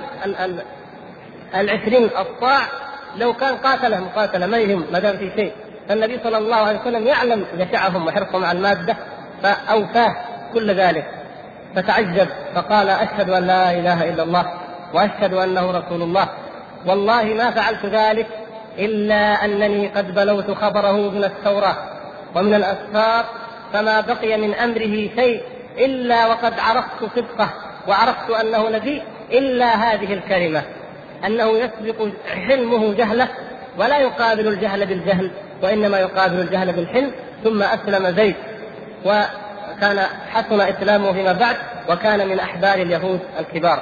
العشرين الصاع لو كان قاتله مقاتله ما يهم ما دام في شيء. فالنبي صلى الله عليه وسلم يعلم جشعهم وحرصهم على المادة فأوفاه كل ذلك، فتعجب فقال أشهد أن لا إله إلا الله وأشهد أنه رسول الله، والله ما فعلت ذلك إلا أنني قد بلوت خبره من التوراة ومن الأسفار، فما بقي من أمره شيء إلا وقد عرفت صدقه وعرفت أنه نبي، إلا هذه الكلمة أنه يسبق حلمه جهله ولا يقابل الجهل بالجهل وإنما يقابل الجهل بالحلم. ثم أسلم زيد وكان حسن إسلامه فيما بعد وكان من أحبار اليهود الكبار.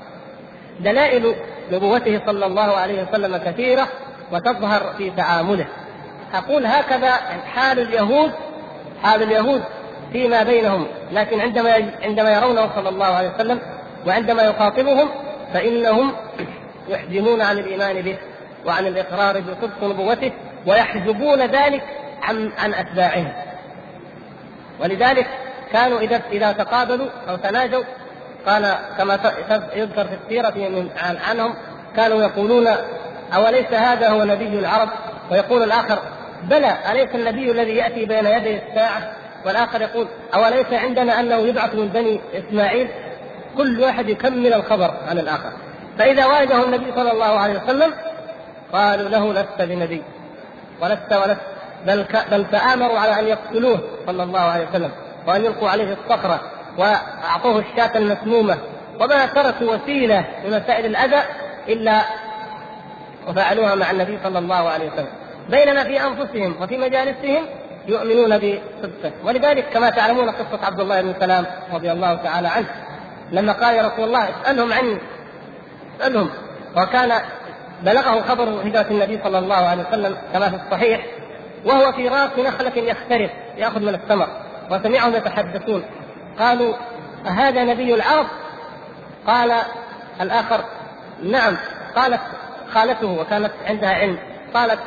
دلائل نبوته صلى الله عليه وسلم كثيرة وتظهر في تعامله. أقول هكذا حال اليهود حال اليهود فيما بينهم، لكن عندما عندما يرونه صلى الله عليه وسلم وعندما يخاطبهم فإنهم يحجمون عن الإيمان به وعن الإقرار بصدق نبوته ويحجبون ذلك عن عن أتباعهم. ولذلك كانوا إذا إذا تقابلوا أو تناجوا قال كما يذكر في السيرة من عنهم كانوا يقولون أوليس هذا هو نبي العرب؟ ويقول الآخر بلى أليس النبي الذي يأتي بين يدي الساعة؟ والآخر يقول أوليس عندنا أنه يبعث من بني إسماعيل؟ كل واحد يكمل الخبر عن الآخر. فإذا واجهه النبي صلى الله عليه وسلم قالوا له لست بنبي ولست ولست بل, بل تآمروا على أن يقتلوه صلى الله عليه وسلم وأن يلقوا عليه الصخرة وأعطوه الشاة المسمومة، وما تركوا وسيلة لمسائل الأذى إلا وفعلوها مع النبي صلى الله عليه وسلم، بينما في أنفسهم وفي مجالسهم يؤمنون بصدقه. ولذلك كما تعلمون قصة عبد الله بن سلام رضي الله تعالى عنه لما قال يا رسول الله اسألهم عني اسألهم، وكان بلغه خبر هجرة النبي صلى الله عليه وسلم كما في الصحيح وهو في راس نخلة يخترق يأخذ من الثمر وسمعهم يتحدثون، قالوا أهذا نبي العرب؟ قال الآخر نعم. قالت خالته وكانت عندها علم قالت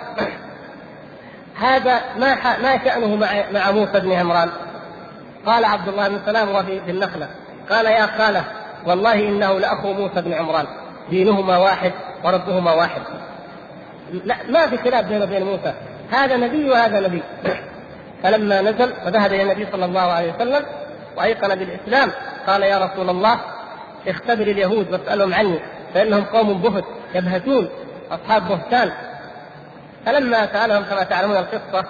هذا ما ما شأنه مع مع موسى بن عمران؟ قال عبد الله بن سلام وهو في النخلة قال يا خالة والله إنه لأخو موسى بن عمران، دينهما واحد وربهما واحد، لا ما في خلاف بين وبين موسى، هذا نبي وهذا نبي. فلما نزل وذهب إلى النبي صلى الله عليه وسلم وأيقن بالإسلام قال يا رسول الله اختبر اليهود واسألهم عني فإنهم قوم بهت يبهتون أصحاب بهتان. فلما سألهم كما تعلمون القصة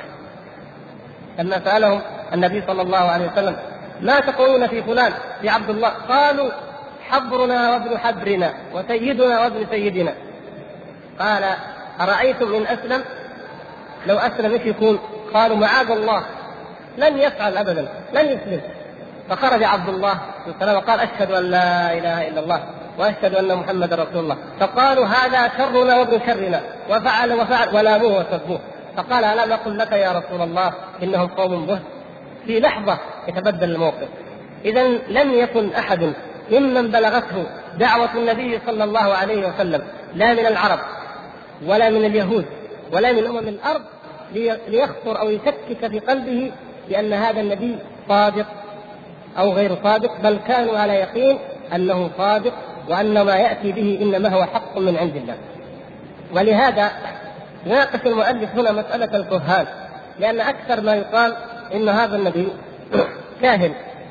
لما سألهم النبي صلى الله عليه وسلم ما تقولون في فلان في عبد الله؟ قالوا حبرنا وابن حبرنا وسيدنا وابن سيدنا. قال أرأيتم إن أسلم؟ لو أسلم إيش يكون؟ قالوا معاذ الله لن يفعل أبدا لن يسلم. فخرج عبد الله وقال أشهد أن لا إله إلا الله وأشهد أن محمد رسول الله. فقالوا هذا شرنا وابن شرنا وفعل وفعل ولاموه وسبوه. فقال ألم أقل لك يا رسول الله إنهم قوم بهت؟ في لحظة يتبدل الموقف. إذن لم يكن أحد ممن بلغته دعوة النبي صلى الله عليه وسلم لا من العرب ولا من اليهود ولا من أمم الأرض ليخطر أو يشكك في قلبه بأن هذا النبي صادق أو غير صادق، بل كانوا على يقين أنه صادق وأن ما يأتي به إنما هو حق من عند الله. ولهذا يناقش المؤلف هنا مسألة الكهان، لأن أكثر ما يقال إن هذا النبي كاهن،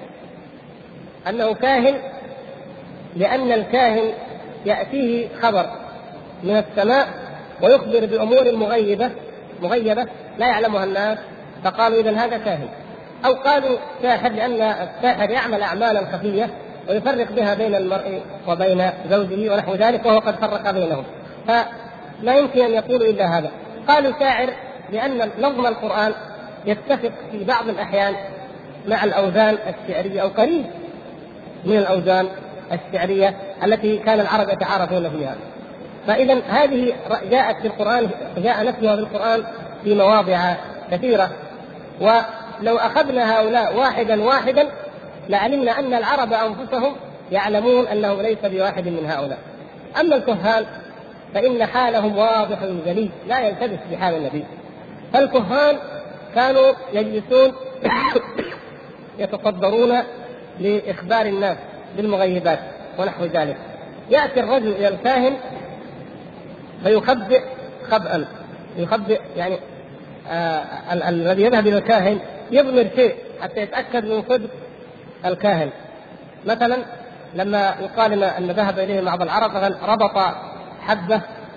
أنه كاهن لأن الكاهن يأتيه خبر من السماء ويخبر بأمور مغيبة مغيبة لا يعلمها الناس، فقالوا إذن هذا كاهن. أو قالوا ساحر لأن الساحر يعمل أعمالا خفية ويفرق بها بين المرء وبين زوجه ونحو ذلك، وهو قد فرق بينهم، فلا يمكن أن يقولوا إلا هذا. قالوا شاعر لأن نظم القرآن يتفق في بعض الأحيان مع الأوزان الشعرية أو قريب، من الأوزان الشعرية التي كان العرب يتعارفون فيها. فإذا هذه جاءت في القرآن، جاء نفسها في القرآن في مواضع كثيرة، ولو أخذنا هؤلاء واحدا واحدا لعلمنا أن العرب أنفسهم يعلمون أنه ليس بواحد من هؤلاء. أما الكهان فإن حالهم واضح جلي لا يلتبس بحال النبي. فالكهان كانوا يجلسون يتصدرون لإخبار الناس بالمغيبات ونحو ذلك. يأتي الرجل إلى الكاهن فيخبئ خبئا، يخبئ يعني آه الذي يذهب إلى الكاهن يضمر شيء حتى يتأكد من صدق الكاهن. مثلا لما يقال أن ذهب إليه بعض العرب ربط حبة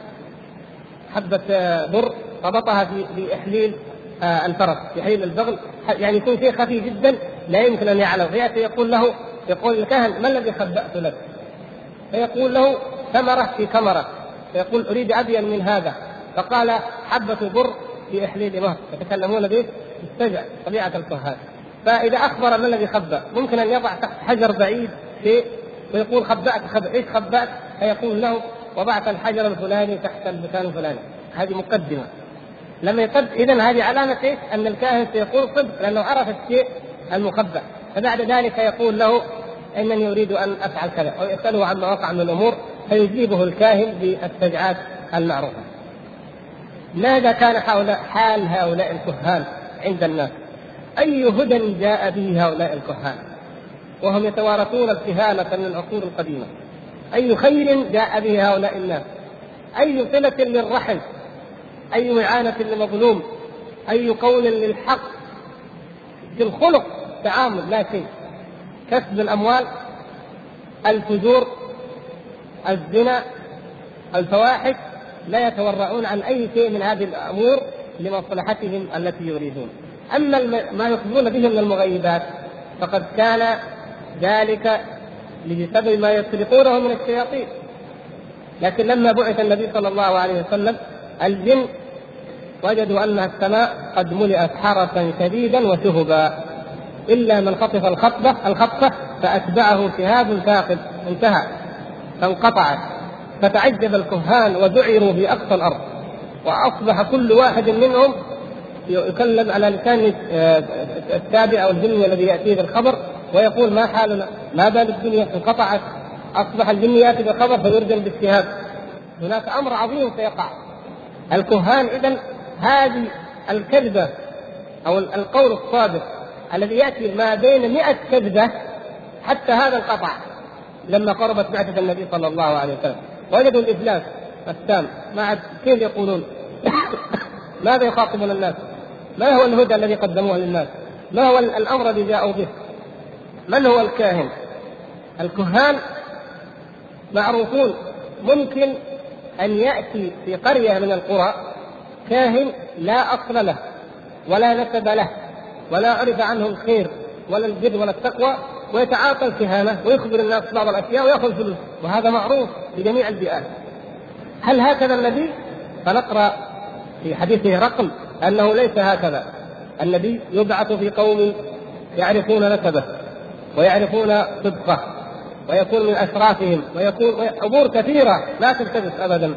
حبة بر، ربطها في بإحليل الفرس، في حليل البغل، يعني يكون شيء خفي جدا لا يمكن أن يعلم. فيأتي يقول له، يقول الكاهن ما الذي خبأت لك؟ فيقول له ثمرة في كمرة، فيقول أريد أبين من هذا، فقال حبة بر في إحليل مهر. يتكلمون به استجع طبيعة الكهان. فإذا أخبر ما الذي خبأ ممكن أن يضع تحت حجر بعيد شيء ويقول خبأت خبأت إيش خبأت؟ فيقول له وضعت الحجر الفلاني تحت المكان الفلاني. هذه مقدمة. لما يقد إذن هذه علامة إيش؟ أن الكاهن سيقول صدق لأنه عرف الشيء المخبأ. فبعد ذلك يقول له إنني أريد أن أفعل كذا، أو يسأله عما وقع من الأمور فيجيبه الكاهن بالتشجيعات المعروفة. ماذا كان حال هؤلاء الكهان عند الناس؟ أي هدى جاء به هؤلاء الكهان وهم يتوارثون الكهانة من العصور القديمة؟ أي خير جاء به هؤلاء الناس؟ أي صلة للرحم؟ أي إعانة للمظلوم؟ أي قول للحق؟ في الخلق تعامل لا شيء. كسب الأموال، الفجور، الزنا، الفواحش، لا يتورعون عن أي شيء من هذه الأمور لمصلحتهم التي يريدون. أما ما يخبرون به من المغيبات فقد كان ذلك بسبب ما يسرقونه من الشياطين. لكن لما بعث النبي صلى الله عليه وسلم الجن وجدوا أن السماء قد ملئت حرسا شديدا وشهبا إلا من خطف الخطبة الخطفة فأتبعه شهاب ثاقب، انتهى فانقطعت. فتعجب الكهان وذعروا في أقصى الأرض، وأصبح كل واحد منهم يكلم على لسان التابع أو الجن الذي يأتيه بالخبر ويقول ما حالنا؟ ما بال الدنيا انقطعت؟ أصبح الجن يأتي بالخبر فيرجم بالشهاب. هناك أمر عظيم سيقع. الكهان إذن هذه الكذبة أو القول الصادق الذي يأتي ما بين مئة كذبة حتى هذا انقطع لما قربت بعثة النبي صلى الله عليه وسلم. وجدوا الإفلاس التام. ما عاد كيف يقولون؟ ماذا يخاطبون الناس؟ ما هو الهدى الذي قدموه للناس؟ ما هو الأمر الذي جاءوا به؟ من هو الكاهن؟ الكهان معروفون. ممكن أن يأتي في قرية من القرى كاهن لا أصل له ولا نسب له ولا عرف عنه الخير ولا البر ولا التقوى، ويتعاطى الكهانة ويخبر الناس بعض الأشياء ويأخذ فلوس، وهذا معروف في جميع البيئات. هل هكذا النبي؟ فنقرأ في حديثه رقم أنه ليس هكذا. النبي يبعث في قوم يعرفون نسبه ويعرفون صدقه ويكون من أشرافهم ويكون أمور كثيرة لا تلتبس أبدا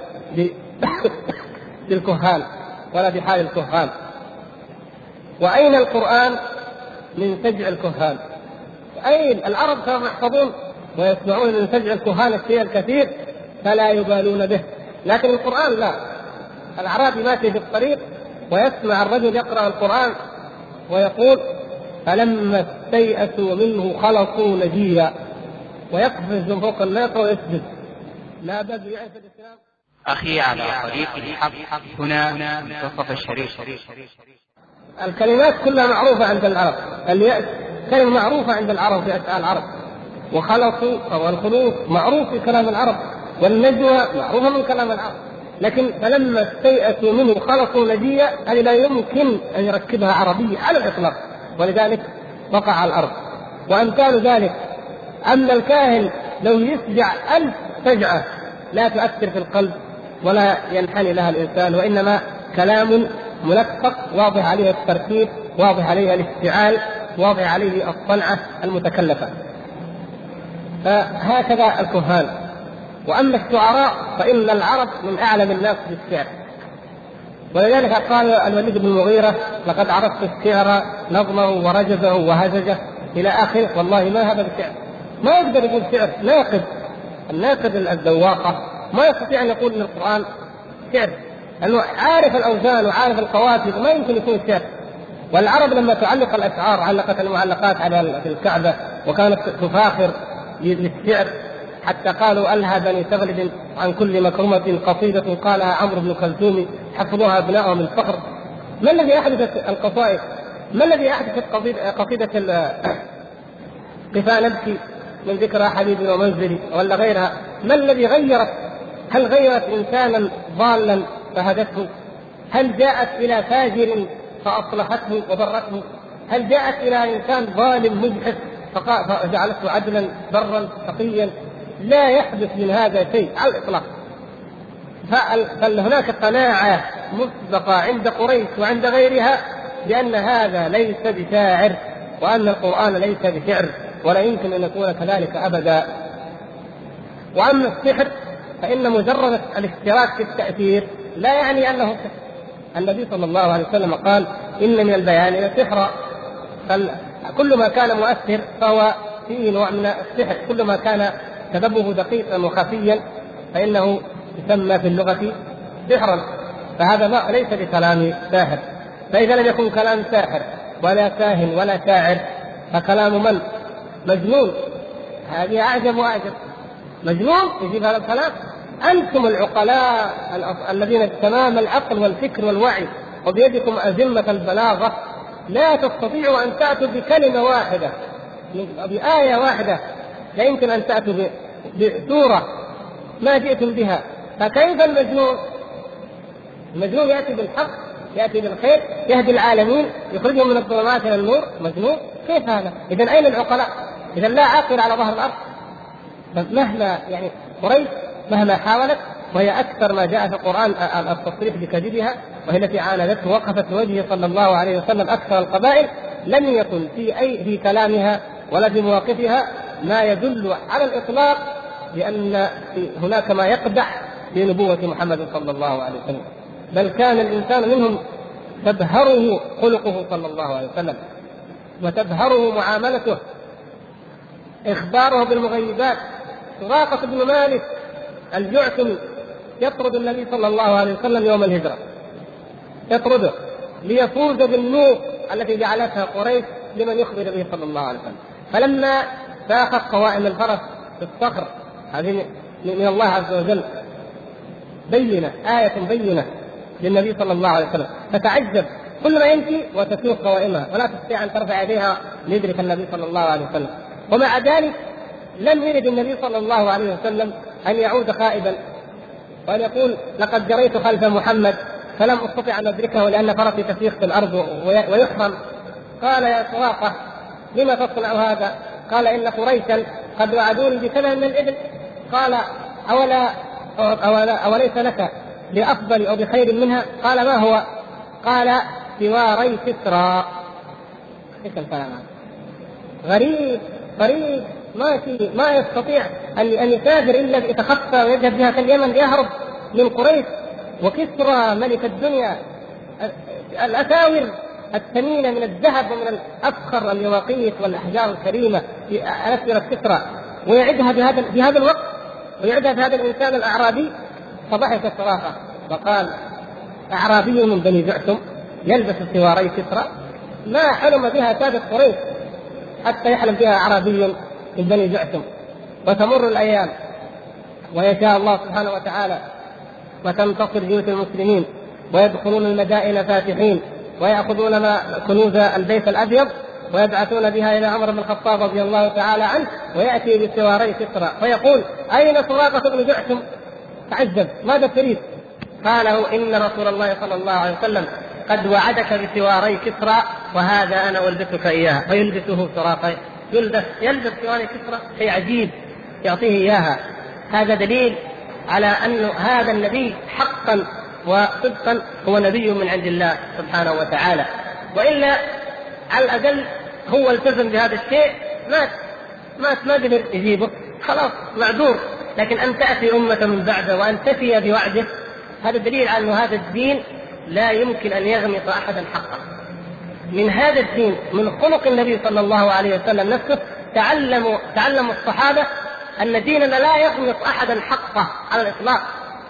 بالكهان ولا بحال الكهان. وأين القرآن من سجع الكهان؟ أين العرب كانوا يحفظون ويسمعون من سجع الكهان الشيء الكثير فلا يبالون به، لكن القرآن لا. الأعرابي ماشي في الطريق ويسمع الرجل يقرأ القرآن ويقول فلما استيأسوا منه خلصوا نجيا، ويقفز من فوق الناقة ويسجد. لا بد يعرف الإسلام. أخي على طريق الحق هنا منتصف الشريف. الكلمات كلها معروفة عند العرب. اليأس كلمة معروفة عند العرب في أسئلة العرب، وخلصوا أو الخلوص معروف في كلام العرب، والنجوى معروفة من كلام العرب. لكن فلما استيأسوا منه خلصوا نجيا هذه لا يمكن أن يركبها عربية على الإطلاق، ولذلك وقع على الأرض. وأمثال ذلك أن الكاهن لو يسجع ألف سجعة لا تؤثر في القلب ولا ينحني لها الإنسان، وإنما كلام ملفق واضح عليه الترتيب، واضح عليه الافتعال، واضح عليه الصنعة المتكلفة. فهكذا الكهان. وأما الشعراء فإن العرب من أعلم الناس بالشعر، ولذلك قال الوليد بن المغيرة: لقد عرفت الشعر نظمه ورجزه وهزجه إلى آخره، والله ما هذا بشعر. ما يقدر يقول شعر. ناقد الناقد الذواقة ما يستطيع أن يقول من القرآن شعر، لأنه عارف الأوزان وعارف القوافي، وما يمكن يكون شعر. والعرب لما تعلق الأشعار علقت المعلقات على الكعبة، وكانت تفاخر للشعر، حتى قالوا: ألهى بني تغلب عن كل مكرمة قصيدة قالها عمرو بن كلثوم حفظوها أبنائهم الفخر. ما الذي أحدث القصائد؟ ما الذي أحدثت قصيدة قفا نبكي من ذكرى حبيب ومنزلي ولا غيرها؟ ما الذي غيرت؟ هل غيرت إنسانا ضالا فهدته؟ هل جاءت إلى فاجر فأصلحته وبرته؟ هل جاءت إلى إنسان ظالم مجحف فجعلته عدلا برا تقيا؟ لا يحدث من هذا شيء على الإطلاق. فهناك قناعة مسبقة عند قريش وعند غيرها بأن هذا ليس بشاعر، وأن القرآن ليس بشعر، ولا يمكن أن يكون كذلك أبدا. وأما السحر فإن مجرد الاشتراك في التأثير لا يعني أنه سحر. النبي صلى الله عليه وسلم قال: إن من البيان لسحرا. كل ما كان مؤثر فهو فيه نوع من السحر، كل ما كان سببه دقيقا وخفيا فإنه يسمى في اللغة سحرا. فهذا ما ليس بكلام ساحر. فإذا لم يكن كلام ساحر ولا كاهن ولا شاعر فكلام من؟ مجنون. هذه أعجب وأعجب. مجنون يجيب هذا الكلام؟ أنتم العقلاء الذين تمام العقل والفكر والوعي وبيدكم أزمة البلاغة لا تستطيعوا أن تأتوا بكلمة واحدة، بآية واحدة. لا يمكن أن تأتوا بسورة ما جئتم بها. فكيف المجنون؟ المجنون يأتي بالحق، يأتي بالخير، يهدي العالمين، يخرجهم من الظلمات إلى النور. مجنون؟ كيف هذا؟ إذن أين العقلاء؟ إذن لا عاقل على ظهر الأرض. مهما يعني قريش مهما حاولت، وهي أكثر ما جاء في القرآن التصريح بكذبها، وهي التي عاندته وقفت في وجهه صلى الله عليه وسلم أكثر القبائل، لم يكن في أي في كلامها ولا في مواقفها ما يدل على الإطلاق بأن هناك ما يقدح في نبوة محمد صلى الله عليه وسلم. بل كان الإنسان منهم تبهره خلقه صلى الله عليه وسلم، وتبهره معاملته، إخباره بالمغيبات. سراقة بن مالك الجعثمي يطرد النبي صلى الله عليه وسلم يوم الهجرة، يطرده ليفوز بالنور التي جعلتها قريش لمن يخبر به صلى الله عليه وسلم. فلما فاخت قوائم الفرس في الصخر، هذه من الله عز وجل بينة، آية بينة للنبي صلى الله عليه وسلم، فتعجب كل ما يمشي وتسوق قوائمها ولا تستطيع أن ترفع يديها ليدرك النبي صلى الله عليه وسلم. ومع ذلك لم يرد النبي صلى الله عليه وسلم أن يعود خائبا وأن يقول: لقد جريت خلف محمد فلم أستطع أن أدركه لأن فرسي تسيخ في الأرض ويحرم. قال: يا سراقة لما تصنع هذا؟ قال: إن قريشا قد وعدوني بكذا من الإبل. قال: أولا أولا أوليس لك بأفضل أو بخير منها؟ قال: ما هو؟ قال: سواري كسرى. إيش الكلام؟ غريب غريب ما في ما يستطيع أن يسافر إلا يتخفى ويذهب بها كاليمن ليهرب من قريش. وكسرى ملك الدنيا، الأساور الثمينة من الذهب ومن الأفخر اليواقيت والأحجار الكريمة في أسورة كسرى، ويعدها بهذا بهذا الوقت، ويعدها بهذا الإنسان الأعرابي. فضحك الصراخة وقال: أعرابي من بني جعثم يلبس سواري كسرى؟ ما حلم بها سادة قريش حتى يحلم بها أعرابي من بني جعثم. وتمر الأيام ويشاء الله سبحانه وتعالى وتنتصر جيوش المسلمين ويدخلون المدائن فاتحين ويأخذون ما كنوز البيت الأبيض ويبعثون بها إلى عمر بن الخطاب رضي الله تعالى عنه، ويأتي بسواري كسرى فيقول: أين سراقة بن جعثم؟ تعجب: ماذا تريد؟ قاله: إن رسول الله صلى الله عليه وسلم قد وعدك بسواري كسرى وهذا أنا ألبسك إياها. فيلبسه سراقة، يلبس يلبس سواري كسرى، شيء عجيب يعطيه إياها. هذا دليل على أن هذا النبي حقا وصدقا هو نبي من عند الله سبحانه وتعالى، وإلا على الأقل هو التزم بهذا الشيء، مات مات ما قدر يجيبه، خلاص معذور. لكن أن تأتي أمة من بعده وأن تفي بوعده، هذا دليل على أن هذا الدين لا يمكن أن يغمط أحدا حقه. من هذا الدين، من خلق النبي صلى الله عليه وسلم نفسه، تعلموا تعلموا الصحابة أن ديننا لا يغمط أحدا حقه على الإطلاق.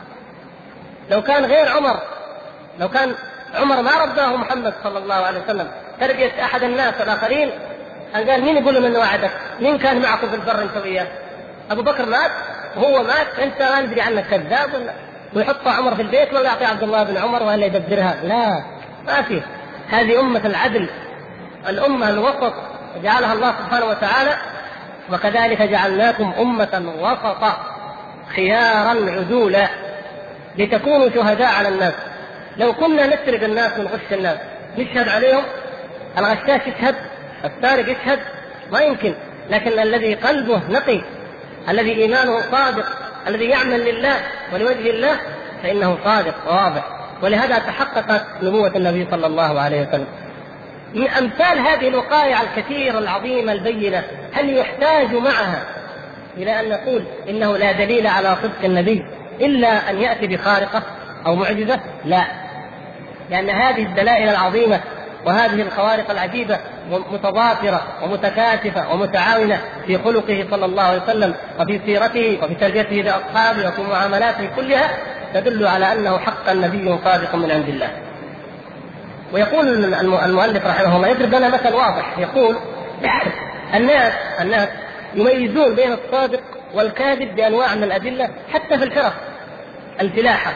لو كان غير عمر، لو كان عمر ما رباه محمد صلى الله عليه وسلم تربية أحد الناس الآخرين، أن قال مين يقول من وعدك؟ مين كان معكم في البر انت وياه؟ أبو بكر مات وهو مات، أنت ما ندري عنك كذاب، ولا ويحط عمر في البيت ولا يعطي عبد الله بن عمر ولا يدبرها؟ لا، ما فيه. هذه أمة العدل، الأمة الوسط جعلها الله سبحانه وتعالى. وكذلك جعلناكم أمة وسطا خيارا عدولا لتكونوا شهداء على الناس. لو كنا نسرق الناس ونغش الناس نشهد عليهم، الغشاش يشهد، السارق يشهد، ما يمكن. لكن الذي قلبه نقي، الذي إيمانه صادق، الذي يعمل لله ولوجه الله، فإنه صادق وواضح. ولهذا تحققت نبوة النبي صلى الله عليه وسلم. من أمثال هذه الوقائع الكثيرة العظيمة البينة، هل يحتاج معها إلى أن نقول إنه لا دليل على صدق النبي إلا أن يأتي بخارقة أو معجزة؟ لا، لأن هذه الدلائل العظيمة وهذه الخوارق العجيبة متضافرة ومتكاتفة ومتعاونة في خلقه صلى الله عليه وسلم وفي سيرته وفي تربيته لأصحابه وفي معاملاته كلها، تدل على أنه حقا نبي صادق من عند الله. ويقول المؤلف رحمه الله، يضرب لنا مثل واضح، يقول الناس الناس يميزون بين الصادق والكاذب بأنواع من الأدلة، حتى في الحرف، الفلاحة،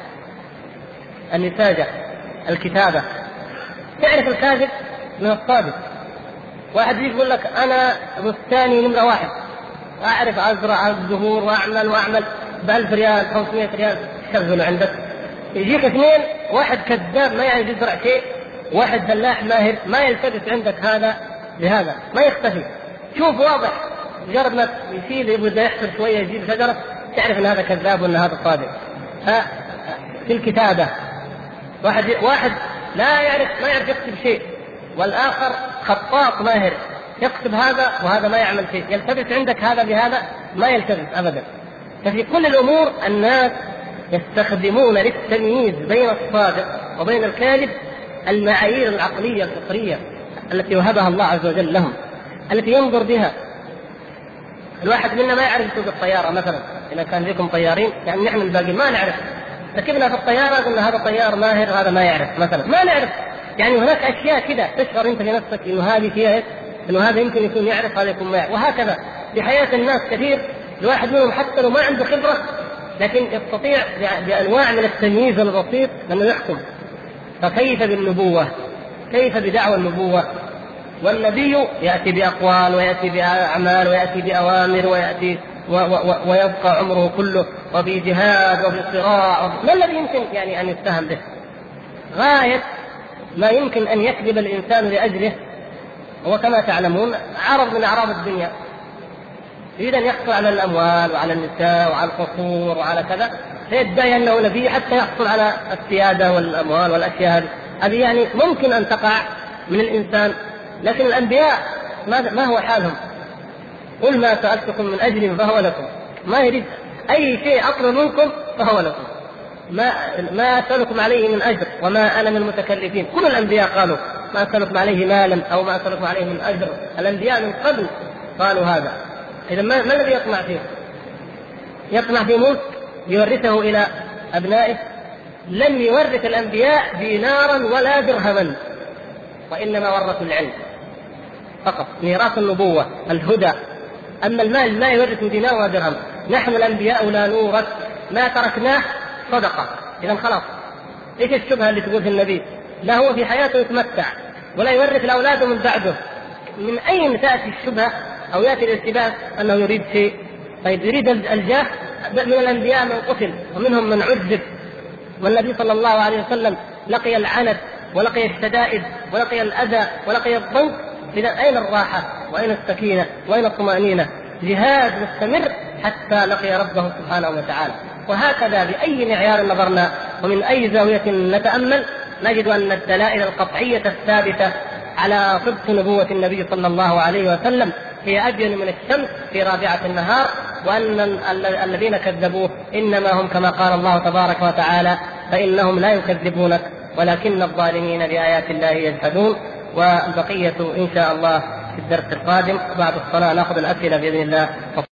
النساجة، الكتابة. تعرف الكاذب من الصادق. واحد يقول لك أنا بستاني نمرة واحد، أعرف أزرع الزهور وأعمل وأعمل بألف ريال خمسمائة ريال شغله عندك. يجيك اثنين، واحد كذاب ما يعني يزرع شيء، واحد فلاح ماهر، ما يلتبس عندك هذا بهذا، ما يختفي. شوف واضح، مجرد ما يشيل يبدأ يحفر شوية يجيب شجرة تعرف أن هذا كذاب وأن هذا صادق. في الكتابة واحد واحد لا يعرف ما يعرف يكتب شيء، والآخر خطاط ماهر يكتب هذا وهذا ما يعمل شيء، يلتبس عندك هذا بهذا، ما يلتبس أبدا. ففي كل الأمور الناس يستخدمون للتمييز بين الصادق وبين الكاذب المعايير العقلية الفطرية التي وهبها الله عز وجل لهم، التي ينظر بها. الواحد منا ما يعرف يسوق الطيارة مثلا، إذا كان فيكم طيارين، يعني نحن الباقي ما نعرف، ركبنا في الطيارة قلنا هذا طيار ماهر هذا ما يعرف مثلا، ما نعرف. يعني هناك أشياء كده تشعر أنت في نفسك إنه هذه فيها، إنه هذا يمكن يكون يعرف هذا يكون ما يعرف. وهكذا في حياة الناس كثير، الواحد منهم حتى لو ما عنده خبرة لكن يستطيع بأنواع من التمييز البسيط أنه يحكم. فكيف بالنبوة؟ كيف بدعوى النبوة؟ والنبي يأتي بأقوال ويأتي بأعمال ويأتي بأوامر ويأتي و و ويبقى عمره كله وفي جهاد وفي صراع. ما الذي يمكن يعني أن يتهم به؟ غاية ما يمكن أن يكذب الإنسان لأجله هو كما تعلمون عرض من أعراض الدنيا، يريد أن يحصل على الأموال وعلى النساء وعلى القصور وعلى كذا، فيدعي أنه نبي حتى يحصل على السيادة والأموال والأشياء هذه. يعني ممكن أن تقع من الإنسان، لكن الأنبياء ما هو حالهم؟ قل ما سألتكم من أجل فهو لكم، ما يريد أي شيء أطلب منكم فهو لكم، ما ما أسألكم عليه من أجر وما أنا من المتكلفين. كل الأنبياء قالوا ما أسألكم عليه مالا أو ما أسألكم عليه من أجر. الأنبياء من قبل قالوا هذا. إذا ما, ما الذي يطمع فيه؟ يطمع في ملك يورثه إلى أبنائه؟ لم يورث الأنبياء دينارا ولا درهما، وإنما ورثوا العلم فقط، ميراث النبوة الهدى. أما المال لا يورث دينار ولا درهم. نحن الأنبياء لا نورث، ما تركناه صدقة. إذا خلاص، إيش الشبهة اللي تقول في النبي؟ لا هو في حياته يتمتع ولا يورث الأولاد من بعده. من أين تأتي الشبهة أو يأتي الالتباس أنه يريد شيء؟ طيب يريد الجاه. من الأنبياء من قتل ومنهم من عذب، والنبي صلى الله عليه وسلم لقي العنت ولقي الشدائد ولقي الأذى ولقي الضنك. إذا أين الراحة وأين السكينة وأين الطمأنينة؟ جهاد مستمر حتى لقي ربه سبحانه وتعالى. وهكذا بأي معيار نظرنا ومن أي زاوية نتأمل نجد أن الدلائل القطعية الثابتة على صدق نبوة النبي صلى الله عليه وسلم هي أبين من الشمس في رابعة النهار، وأن الذين كذبوه إنما هم كما قال الله تبارك وتعالى فإنهم لا يكذبونك ولكن الظالمين بآيات الله يجحدون. والبقية إن شاء الله في الدرس القادم بعد الصلاة نأخذ الأسئلة بإذن الله.